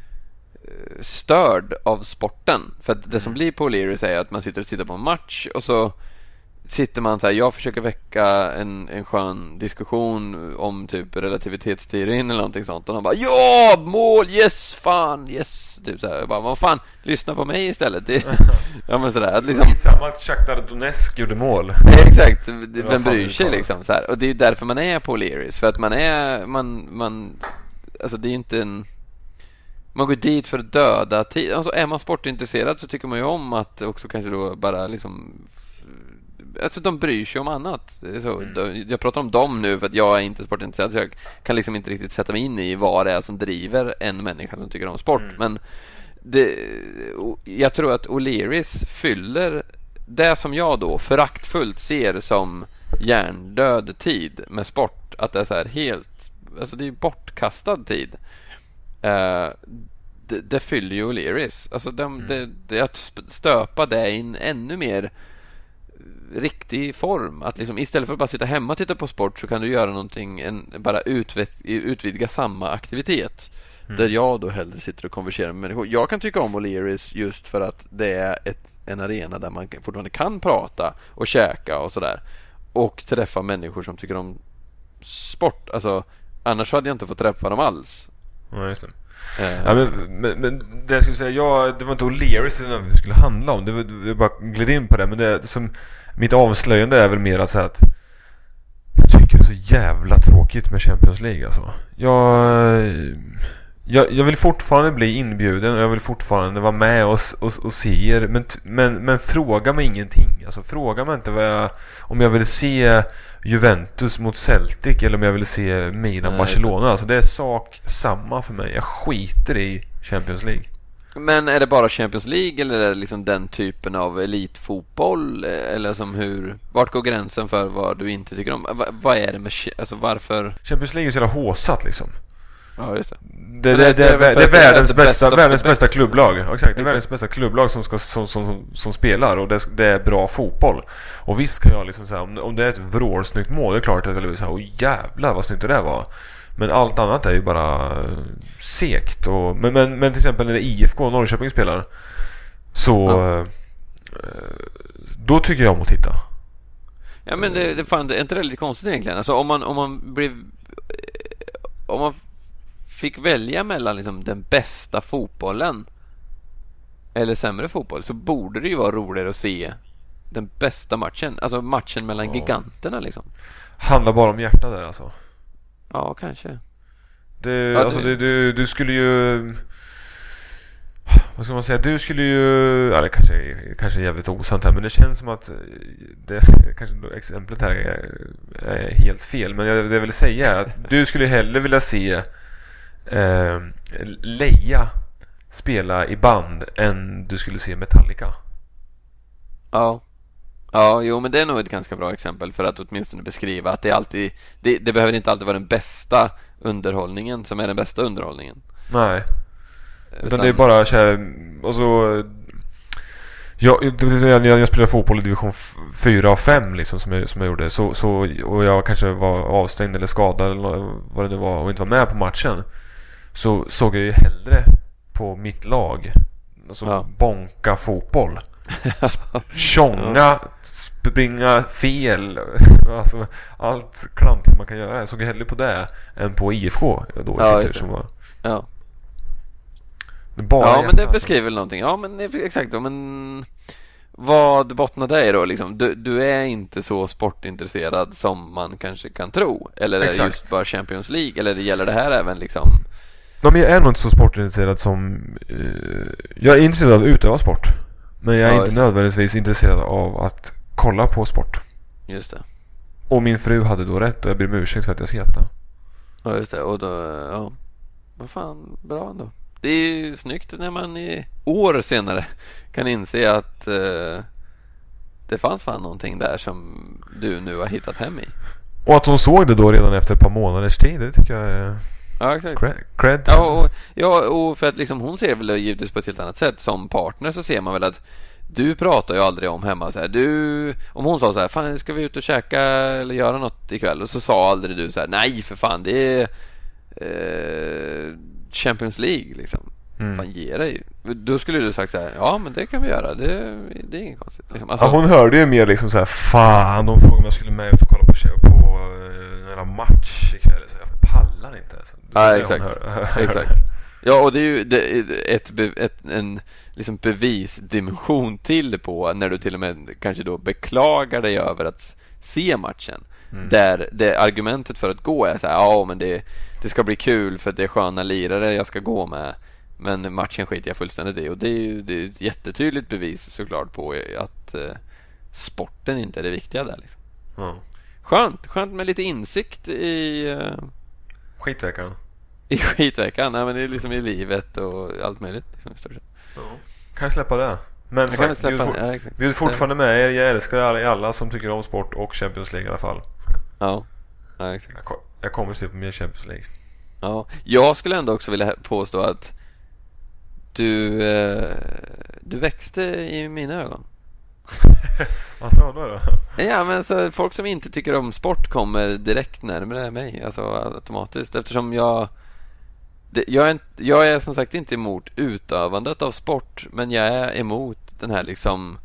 störd av sporten. För att det som blir på O'Learys är att man sitter och tittar på en match och så sitter man så här, jag försöker väcka en, en skön diskussion om typ relativitetsteorin eller någonting sånt och de bara, ja, mål, yes, fan, yes, typ så här, bara, vad fan, lyssna på mig istället. Det, ja, men sådär, att liksom samma att Shakhtar Donetsk gjorde mål. Exakt, vem bryr sig liksom så här. Och det är ju därför man är på O'Learys, för att man är man, man alltså det är inte en, man går dit för att döda tid. Alltså är man sportintresserad så tycker man ju om att också kanske då bara liksom, alltså de bryr sig om annat. Så, mm. Jag pratar om dem nu för att jag är inte sportintresserad, så jag kan liksom inte riktigt sätta mig in i vad det är som driver en människa som tycker om sport. Mm. Men det, jag tror att O'Learys fyller det som jag då föraktfullt ser som hjärndöd tid med sport, att det är så här helt, alltså det är bortkastad tid. Uh, det, det fyller ju O'Learys. Alltså de, mm. det, det, att stöpa det in ännu mer riktig form, att liksom istället för att bara sitta hemma och titta på sport så kan du göra någonting, en, bara utvid, utvidga samma aktivitet. Mm. Där jag då hellre sitter och konverserar med människor. Jag kan tycka om O'Learys just för att det är ett, en arena där man fortfarande kan prata och käka och sådär, och träffa människor som tycker om sport. Alltså annars hade jag inte fått träffa dem alls. Ja, just det. Uh, ja, men, men, men det jag skulle säga, jag, det var inte O'Learys det skulle handla om. Det var, jag bara gled in på det. Men det, som, mitt avslöjande är väl mer att säga att jag tycker det är så jävla tråkigt med Champions League alltså. Jag, jag, jag vill fortfarande bli inbjuden och jag vill fortfarande vara med och, och, och se er, men, men, men fråga mig ingenting. Alltså fråga mig inte vad jag, om jag vill se Juventus mot Celtic eller om jag vill se Milan Barcelona. Alltså det är sak samma för mig. Jag skiter i Champions League. Men är det bara Champions League eller är det liksom den typen av elitfotboll, eller som hur, vart går gränsen för vad du inte tycker om? V- vad är det med, alltså varför? Champions League är så jävla håsat liksom. Ja, just det. Det, det, det, det, det, det är världens bästa, världens bästa klubblag. Ja, exakt, det är världens bästa klubblag som, ska, som, som, som, som spelar, och det, det är bra fotboll. Och visst kan jag liksom säga, om, om det är ett vrålsnyggt mål, det är klart att jag vill säga, åh jävlar vad snyggt det där var. Men allt annat är ju bara sekt. Och, men, men, men till exempel när I F K Norrköping spelar, så ja. Då tycker jag om att titta. Ja, men det, det, fan, det är inte det lite konstigt egentligen. Alltså om man, om man blev, om man fick välja mellan liksom den bästa fotbollen eller sämre fotboll, så borde det ju vara roligare att se den bästa matchen. Alltså matchen mellan ja. giganterna liksom. Handlar bara om hjärta där alltså. Ja, kanske. Det, ja, alltså det, du, du skulle ju, vad ska man säga, du skulle ju, ja det kanske, kanske är jävligt osant här, men det känns som att det, kanske exemplet här är, är helt fel, men jag, det jag vill säga är att du skulle hellre vilja se eh, Leia spela i band än du skulle se Metallica. Ja. Ja, jo, men det är nog ett ganska bra exempel för att åtminstone beskriva att det alltid det, det behöver inte alltid vara den bästa underhållningen som är den bästa underhållningen. Nej. Utan, Utan det är bara så här, och så jag, jag, jag spelade fotboll i division fyra och fem liksom, som, jag, som jag gjorde så, så, och jag kanske var avstängd eller skadad eller vad det nu var och inte var med på matchen, så såg jag ju hellre på mitt lag, alltså ja. bonka fotboll, tjonga, springa fel, alltså allt klantigt man kan göra. Jag såg hellre på det än på I F K då, ja, sitter, som var ja. Bara ja, men det beskriver väl någonting. Ja, men exakt då, men vad bottnar det i då liksom? Du, du är inte så sportintresserad som man kanske kan tro. Eller är det just bara Champions League? Eller det gäller det här även liksom? Ja, men jag är nog inte så sportintresserad som eh, jag är intresserad av att utöva sport. Men jag är ja, inte nödvändigtvis intresserad av att kolla på sport. Just det. Och min fru hade då rätt och jag ber om ursäkt för att jag skrattar. Ja, just det. Och då, ja. Vad fan, bra ändå. Det är ju snyggt när man i år senare kan inse att eh, det fanns fan någonting där som du nu har hittat hem i. Och att hon såg det då redan efter ett par månaders tid, det tycker jag är ja, exakt. Cred, cred. Ja, och, ja, och för att liksom hon ser väl givetvis på ett helt annat sätt. Som partner så ser man väl att du pratar ju aldrig om hemma så här. Du, om hon sa så här, fan ska vi ut och käka eller göra något ikväll? Och så sa aldrig du så här, nej för fan, det är eh, Champions League liksom. Mm. Fan, ge dig. Då skulle du sagt så här, ja men det kan vi göra. Det, det är inget konstigt liksom. Alltså, ja, hon hörde ju mer liksom så här, fan, de frågade om jag skulle med ut och kolla på, på några match ikväll. Så jag pallar inte alltså. Ja, exakt. Exakt. Ja, och det är ju det, ett, ett, en liksom bevisdimension till på när du till och med kanske då beklagar dig över att se matchen. Mm. Där det argumentet för att gå är så här, ja men det, det ska bli kul för att det är sköna lirare jag ska gå med, men matchen skiter jag fullständigt i. Och det är ju det är ett jättetydligt bevis såklart på att eh, sporten inte är det viktiga där liksom. Mm. Skönt, skönt med lite insikt i eh, skitveckan. I skitveckan, nej men det är liksom i livet och allt möjligt liksom, i stort sett. Ja. Kan jag släppa det? Men jag kan släppa bjud, ja, bjud fortfarande med er. Jag älskar alla, alla som tycker om sport och Champions League i alla fall. Ja, ja exakt. Jag, jag kommer att se på mer Champions League. Ja, jag skulle ändå också vilja påstå att du eh, du växte i mina ögon. Vad sa du då? Ja, men så folk som inte tycker om sport kommer direkt närmare mig, alltså automatiskt, eftersom jag det, jag, är, jag är som sagt inte emot utövandet av sport, men jag är emot den här liksom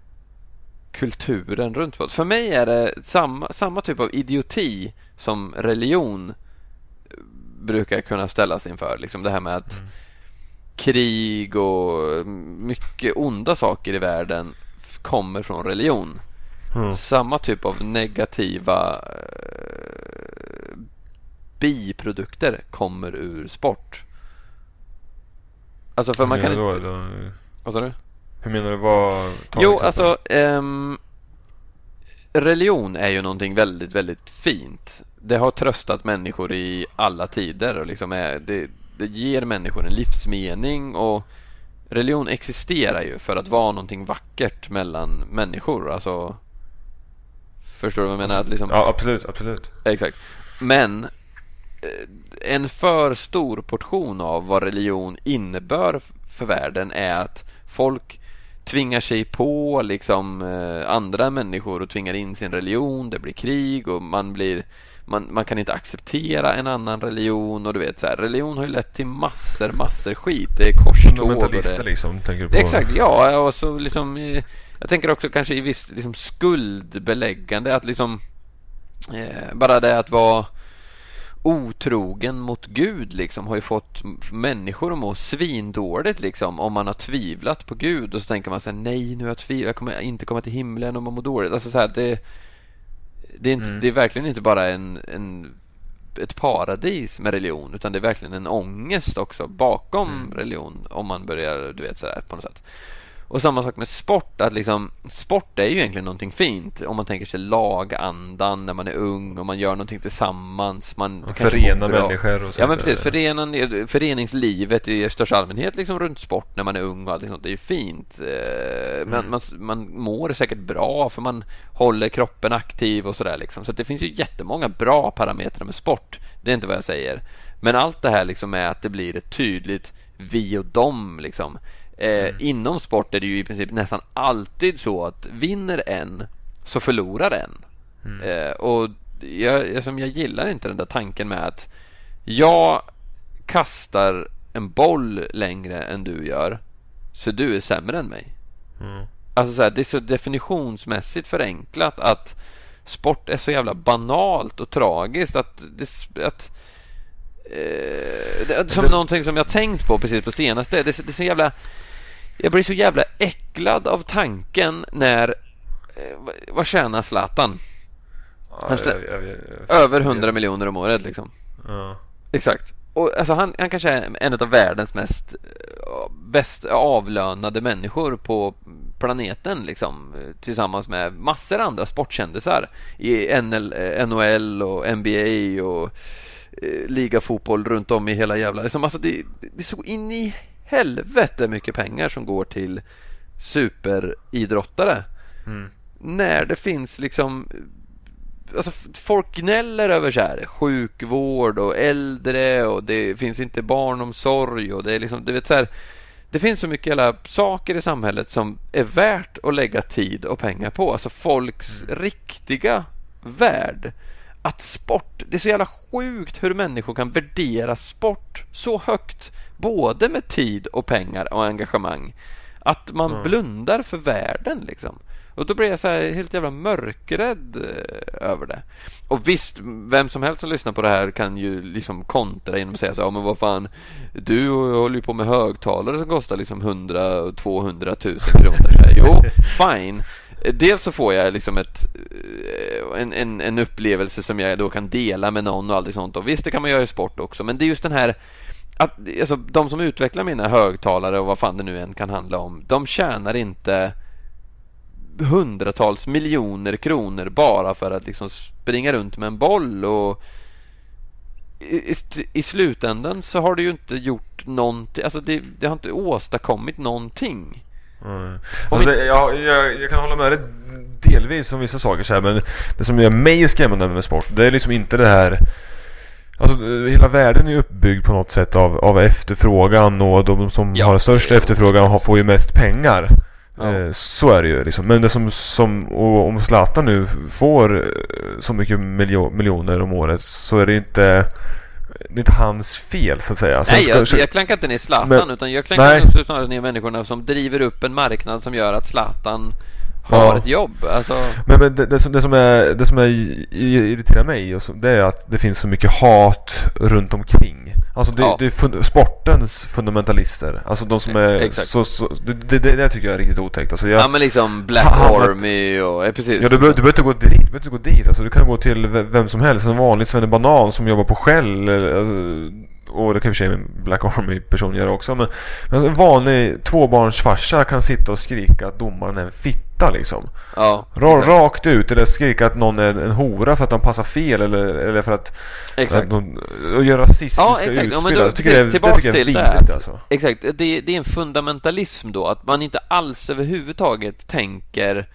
kulturen runt vad. För mig är det samma, samma typ av idioti som religion brukar kunna ställas inför, liksom det här med att mm. krig och mycket onda saker i världen kommer från religion. Mm. Samma typ av negativa eh, biprodukter kommer ur sport. Alltså för man kan då, inte... Då... Vad sa du? Hur menar du? Vad... Jo, alltså ehm, religion är ju någonting väldigt, väldigt fint. Det har tröstat människor i alla tider och liksom är, det, det ger människor en livsmening, och religion existerar ju för att vara någonting vackert mellan människor. Alltså, förstår du vad jag menar? Att liksom, ja, absolut, absolut. Exakt. Men en för stor portion av vad religion innebär för världen är att folk tvingar sig på liksom andra människor och tvingar in sin religion. Det blir krig och man blir man, man kan inte acceptera en annan religion, och du vet så här, religion har ju lett till massor massor skit. Det är korståg och det liksom, tänker du på. Exakt, ja, och så liksom jag tänker också kanske i viss liksom skuldbeläggande, att liksom eh, bara det att vara otrogen mot Gud liksom har ju fått människor att må svindåligt liksom, om man har tvivlat på Gud, och så tänker man så här, nej nu har jag tvivlat, jag kommer inte komma till himlen om man mår dåligt. Alltså så här, det det är, inte, mm. det är verkligen inte bara en, en ett paradis med religion, utan det är verkligen en ångest också bakom mm. religion, om man börjar, du vet, så där på något sätt. Och samma sak med sport, att liksom, sport är ju egentligen någonting fint om man tänker sig lagandan när man är ung och man gör någonting tillsammans, man förenar människor och så. Ja, men precis, förenan, föreningslivet i största allmänhet liksom runt sport när man är ung och allt sånt, det är ju fint. Men mm. man, man mår säkert bra för man håller kroppen aktiv och sådär liksom. Så det finns ju jättemånga bra parametrar med sport, det är inte vad jag säger. Men allt det här liksom är att det blir ett tydligt vi och dem liksom. Eh, mm. Inom sport är det ju i princip nästan alltid så att vinner en så förlorar en. Mm. Eh, och jag, jag, som jag gillar inte den där tanken med att jag kastar en boll längre än du gör, så du är sämre än mig. Mm. Alltså så här, det är så definitionsmässigt förenklat att sport är så jävla banalt och tragiskt att det, att eh, som det, någonting som jag tänkt på precis på senaste, det, det är så jävla, jag blir så jävla äcklad av tanken när eh, vad tjänar Zlatan? Ja, jag, jag, jag, jag, över hundra miljoner om året liksom. Ja. Exakt. Och alltså han, han kanske är en av världens mest bäst avlönade människor på planeten liksom, tillsammans med massor andra sportkändisar i N H L och N B A och eh, ligafotboll runt om i hela jävla liksom, alltså det, det är så in i helvete mycket pengar som går till superidrottare. Mm. När det finns liksom, alltså folk gnäller över så här sjukvård och äldre och det finns inte barnomsorg och det är liksom, du vet så här, det finns så mycket jävla saker i samhället som är värt att lägga tid och pengar på, alltså folks mm. riktiga värld. Att sport, det är så jävla sjukt hur människor kan värdera sport så högt, både med tid och pengar och engagemang, att man mm. blundar för världen liksom. Och då blir jag så här helt jävla mörkrädd eh, över det. Och visst, vem som helst som lyssnar på det här kan ju liksom kontra genom att säga så här, men vad fan, du håller ju på med högtalare som kostar liksom hundra till tvåhundra tusen kronor. Så här, jo, fine. Dels så får jag liksom ett, en, en, en upplevelse som jag då kan dela med någon och allt sånt. Och visst, det kan man göra i sport också. Men det är just den här att, alltså, de som utvecklar mina högtalare och vad fan det nu än kan handla om, de tjänar inte hundratals miljoner kronor bara för att liksom springa runt med en boll. Och i, i, i slutändan så har det ju inte gjort någonting, alltså det, det har inte åstadkommit någonting. Mm. Alltså, vi... jag, jag, jag kan hålla med dig delvis om vissa saker så här, men det som gör mig skrämmande med sport, det är liksom inte det här, alltså hela världen är uppbyggd på något sätt av, av efterfrågan, och de som ja, har störst efterfrågan har, får ju mest pengar. Ja. Eh, så är det ju liksom. Men det som, som och, om Zlatan nu får så mycket miljo, miljoner om året, så är det inte, det är inte hans fel så att säga. Nej, ska, jag, jag klankar inte ner Zlatan, men, utan jag klankar också snarare ner människorna som driver upp en marknad som gör att Zlatan har ja. ett jobb. Alltså... Men, men det, det, som, det som är det som är irriterar mig, och så, det är att det finns så mycket hat runt omkring. Alltså det, ja. det är fun- sportens fundamentalister. Alltså de som är så, så det, det, det, det tycker jag är riktigt otäckt. Alltså jag, ja, men liksom Black Army och eh, precis. Ja, du behöver, du behöver inte gå dit, du behöver inte gå dit. Alltså du kan gå till vem som helst, en vanlig svennebanan som jobbar på Shell, alltså, och det kan ju för sig en Black Army-person göra också, men, men en vanlig tvåbarnsfarsa kan sitta och skrika att domaren är en fitta liksom. Ja, R- rakt ut, eller skrika att någon är en hora för att de passar fel, eller, eller för att, för att de, och göra rasistiska ja, utspel. Ja, men då, jag tycker det, det tycker jag är vidrigt alltså. Exakt, det, det är en fundamentalism då, att man inte alls överhuvudtaget tänker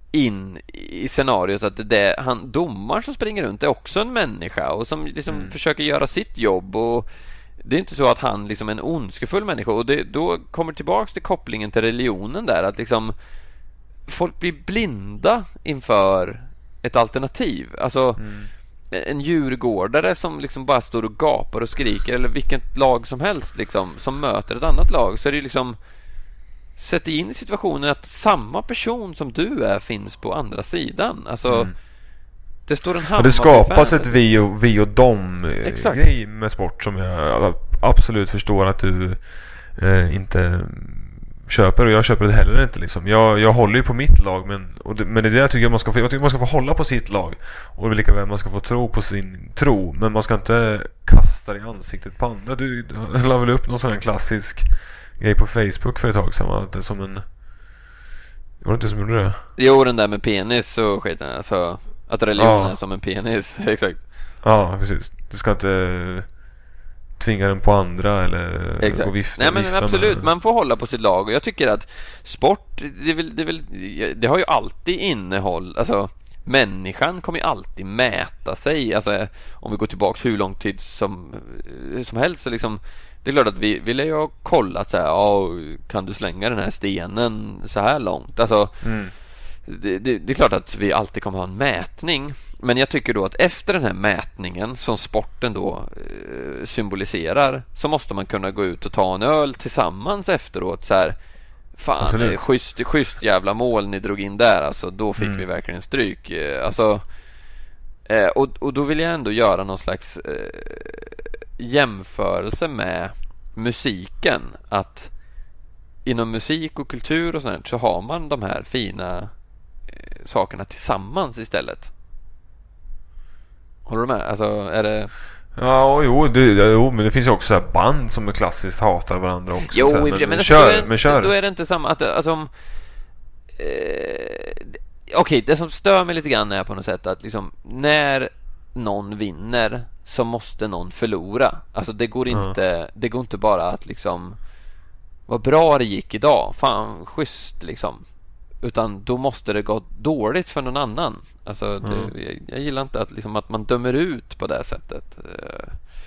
in i scenariot att det han domar som springer runt är också en människa och som liksom mm. försöker göra sitt jobb, och det är inte så att han liksom är en ondskefull människa, och det, då kommer tillbaks till kopplingen till religionen där, att liksom folk blir blinda inför ett alternativ. Alltså mm. en djurgårdare som liksom bara står och gapar och skriker, eller vilket lag som helst liksom, som möter ett annat lag, så är det liksom, sätt in i situationen att samma person som du är finns på andra sidan. Alltså mm. det står en hammare. Det skapas ett vi och, vi och dom Exakt. grej med sport som jag absolut förstår att du eh, inte köper, och jag köper det heller inte liksom. Jag, jag håller ju på mitt lag, men, och det, men det är det jag tycker man ska få, jag tycker man ska få hålla på sitt lag, och det är lika väl man ska få tro på sin tro, men man ska inte kasta det i ansiktet på andra. Du la väl upp någon sån här klassisk grej på Facebook för ett tag sedan, att det är som en Var det inte som gjorde det? Jo, den där med penis och skiten. Alltså, att religion ja. är som en penis. Exakt. Ja, precis. Du ska inte tvinga den på andra eller exakt. Gå vifta, Nej, men vifta absolut, med... man får hålla på sitt lag. Och jag tycker att sport, det, är väl, det, är väl, det har ju alltid innehåll. Alltså, människan kommer ju alltid mäta sig. Alltså, om vi går tillbaka hur lång tid som, som helst så liksom, det är klart att vi vill ju ha kollat så här, ja, kan du slänga den här stenen så här långt? Alltså, mm. det, det, det är klart att vi alltid kommer ha en mätning. Men jag tycker då att efter den här mätningen som sporten då eh, symboliserar, så måste man kunna gå ut och ta en öl tillsammans efteråt så här, fan, eh, schysst, schysst jävla mål ni drog in där, alltså då fick mm. vi verkligen stryk. Eh, alltså eh, och, och då vill jag ändå göra någon slags eh, jämförelse med musiken, att inom musik och kultur och sånt så har man de här fina eh, sakerna tillsammans istället. Håller du med? Alltså, är det... Ja, jo, det, jo, men det finns ju också så här band som är klassiskt hatar varandra också. Jo, så här, men, men, men, kör, då är, men kör. Då är det inte samma... Att, alltså, eh, Okej, okay, det som stör mig lite grann är på något sätt att liksom, när någon vinner så måste någon förlora. Alltså det går inte, mm. det går inte bara att liksom, vad bra det gick idag, fan schysst liksom, utan då måste det gå dåligt för någon annan. Alltså det, mm. jag, jag gillar inte att, liksom, att man dömer ut på det sättet eh,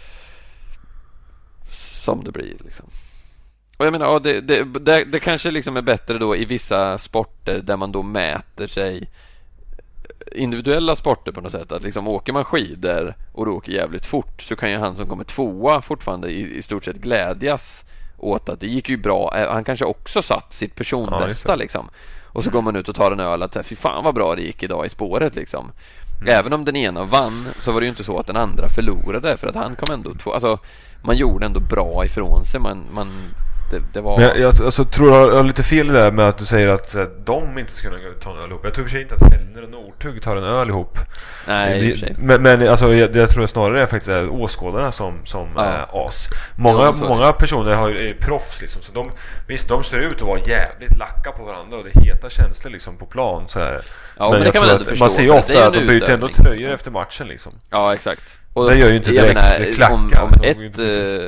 som det blir liksom. Och jag menar, ja, det, det, det, det kanske liksom är bättre då i vissa sporter där man då mäter sig, individuella sporter på något sätt, att liksom åker man skidor och då åker jävligt fort, så kan ju han som kommer tvåa fortfarande i, i stort sett glädjas åt att det gick ju bra. Han kanske också satt sitt personbästa, ja, liksom. Och så går man ut och tar en öl att säga, fy fan vad bra det gick idag i spåret liksom. Mm. Även om den ena vann så var det ju inte så att den andra förlorade, för att han kom ändå två, alltså man gjorde ändå bra ifrån sig. Man, man Det, det var... jag, jag alltså, tror jag har lite fel där med att du säger att äh, de inte ska kunna ta en öl ihop. Jag tror för sig inte att Hellner och Northug tar en öl ihop. Nej, det, men, men alltså, jag, jag tror snarare är faktiskt är åskådarna som, som ja. är as. Många, ja, många personer har, är proffs liksom, så de, visst, de ser ut att vara jävligt lacka på varandra och det är heta känslor liksom, på plan så här. Ja, men, men det kan man ändå förstå. Man ser ju ofta att de byter ändå tröjor efter matchen liksom. Ja, exakt. Och det gör ju inte direkt menar, klackar. Om, om ett...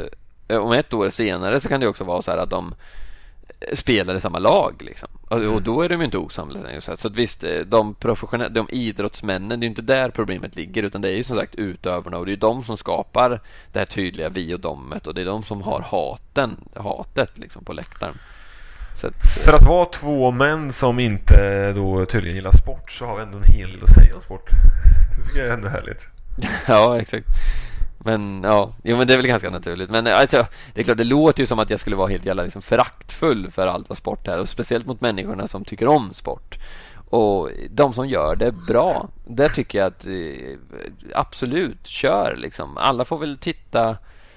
Om ett år senare så kan det också vara så här att de spelar i samma lag liksom. Och, mm. och då är de ju inte osamlade. Så att visst, de professionella, de idrottsmännen, det är ju inte där problemet ligger, utan det är ju som sagt utövarna, och det är ju de som skapar det här tydliga vi och domet, och det är de som har haten, hatet liksom på läktaren. Så att, för att vara två män som inte då tydligen gillar sport, så har vi ändå en hel del att säga om sport. Det tycker jag är ändå härligt. Ja, exakt. Men ja, jo, men det är väl ganska naturligt. Men alltså, det är klart, det låter ju som att jag skulle vara helt jävla liksom föraktfull för allt vad sport är, och speciellt mot människorna som tycker om sport. Och de som gör det bra, det tycker jag att eh, absolut, kör liksom. Alla får väl titta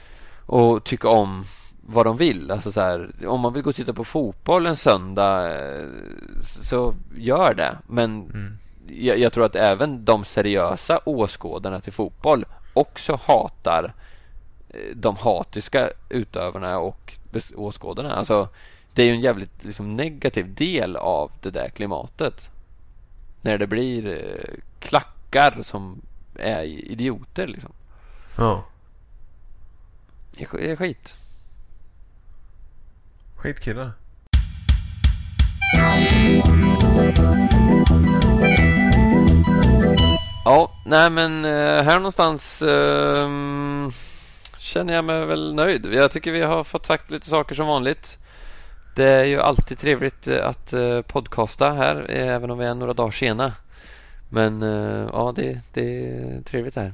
och tycka om vad de vill. Alltså så här, om man vill gå och titta på fotboll en söndag, eh, så gör det. Men mm. jag, jag tror att även de seriösa åskådarna till fotboll också hatar de hatiska utövarna och åskådarna. Alltså, det är ju en jävligt liksom, negativ del av det där klimatet. När det blir eh, klackar som är idioter liksom. Ja. Det är skit. Skitkillar. Ja, nej men här någonstans eh, känner jag mig väl nöjd. Jag tycker vi har fått sagt lite saker som vanligt. Det är ju alltid trevligt att eh, podcasta här, även om vi är några dagar sena. Men eh, ja, det, det är trevligt här.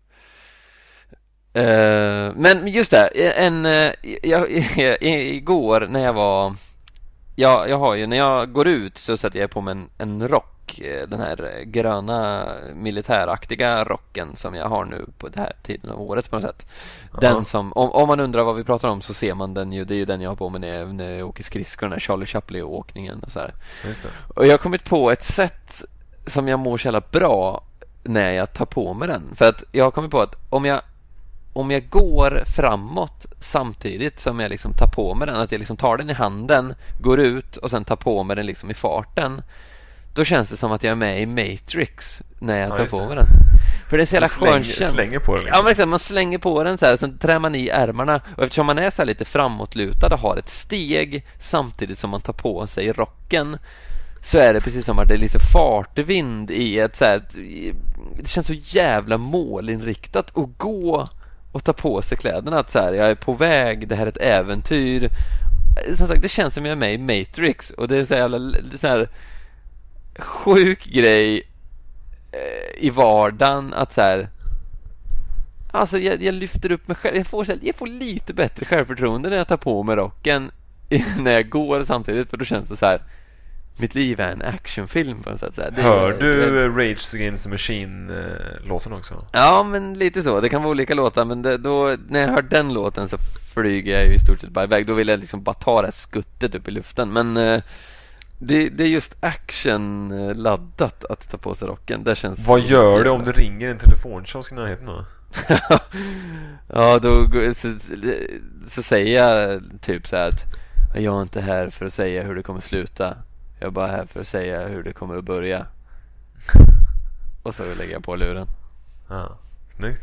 Eh, men just det, en, eh, jag, igår när jag var... Ja, jag har ju, när jag går ut så sätter jag på mig en, en rock. Den här gröna militäraktiga rocken som jag har nu på den här tiden av året på något sätt. Den uh-huh. som, om, om man undrar vad vi pratar om, så ser man den ju. Det är ju den jag har på mig när, när jag åker skridskor, den här Charlie Chaplin-åkningen och så här. Just det. Och jag har kommit på ett sätt som jag mår så jävla bra när jag tar på mig den. För att jag har kommit på att om jag om jag går framåt samtidigt som jag liksom tar på mig den, att jag liksom tar den i handen, går ut och sen tar på mig den liksom i farten, då känns det som att jag är med i Matrix när jag tar ja, på mig den. För det är så jävla släng, slänger på den liksom. Ja, men exakt, man slänger på den så här, sen trär man i ärmarna, och eftersom man är så här lite framåtlutad och har ett steg samtidigt som man tar på sig rocken, så är det precis som att det är lite fartvind i ett så här, det känns så jävla målinriktat att gå och ta på sig kläderna, att så här, jag är på väg, det här är ett äventyr. Som sagt, det känns som jag är med i Matrix, och det är så jävla så här sjuk grej i vardagen, att så här, alltså jag, jag lyfter upp mig själv, jag får, så här, jag får lite bättre självförtroende när jag tar på mig rocken när jag går samtidigt, för då känns det så här, mitt liv är en actionfilm på något sätt. Så här. Det, Hör du det, Rage Against the Machine-låten också? Ja, men lite så. Det kan vara olika låtar, men det, då, när jag hör den låten så flyger jag ju i stort sett bara iväg. Då vill jag liksom bara ta det skuttet upp i luften. Men eh, det, det är just action-laddat att ta på sig rocken. Det känns. Vad gör det om det ringer en telefonkiosk i närheten då? Ja, då så, så säger jag typ så här att jag är inte här för att säga hur det kommer sluta. Jag är bara här för att säga hur det kommer att börja. Och så lägger jag på luren. Ja, snyggt.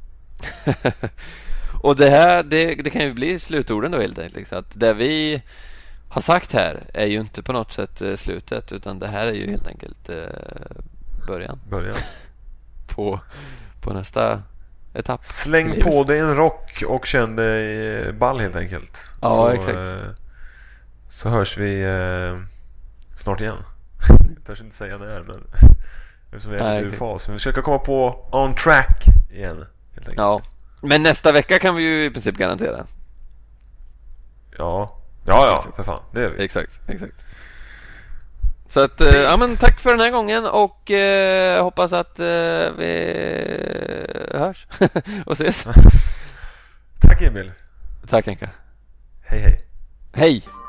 Och det här, det, det kan ju bli slutorden då helt enkelt. Att det vi har sagt här är ju inte på något sätt slutet, utan det här är ju helt enkelt eh, början. Början. på, på nästa etapp. Släng på dig en rock och känn dig ball helt enkelt. Ja, så, exakt. Eh, så hörs vi eh, snart igen. Jag törs inte säga när, men eftersom vi är i fas. Men vi försöker komma på on track igen helt enkelt. Ja, men nästa vecka kan vi ju i princip garantera. Ja, ja, ja, för fan, det är vi. Exakt, exakt. Så att, eh, ja men tack för den här gången, och eh, hoppas att eh, vi hörs och ses. Tack Emil. Tack Henka. Hej hej. Hej.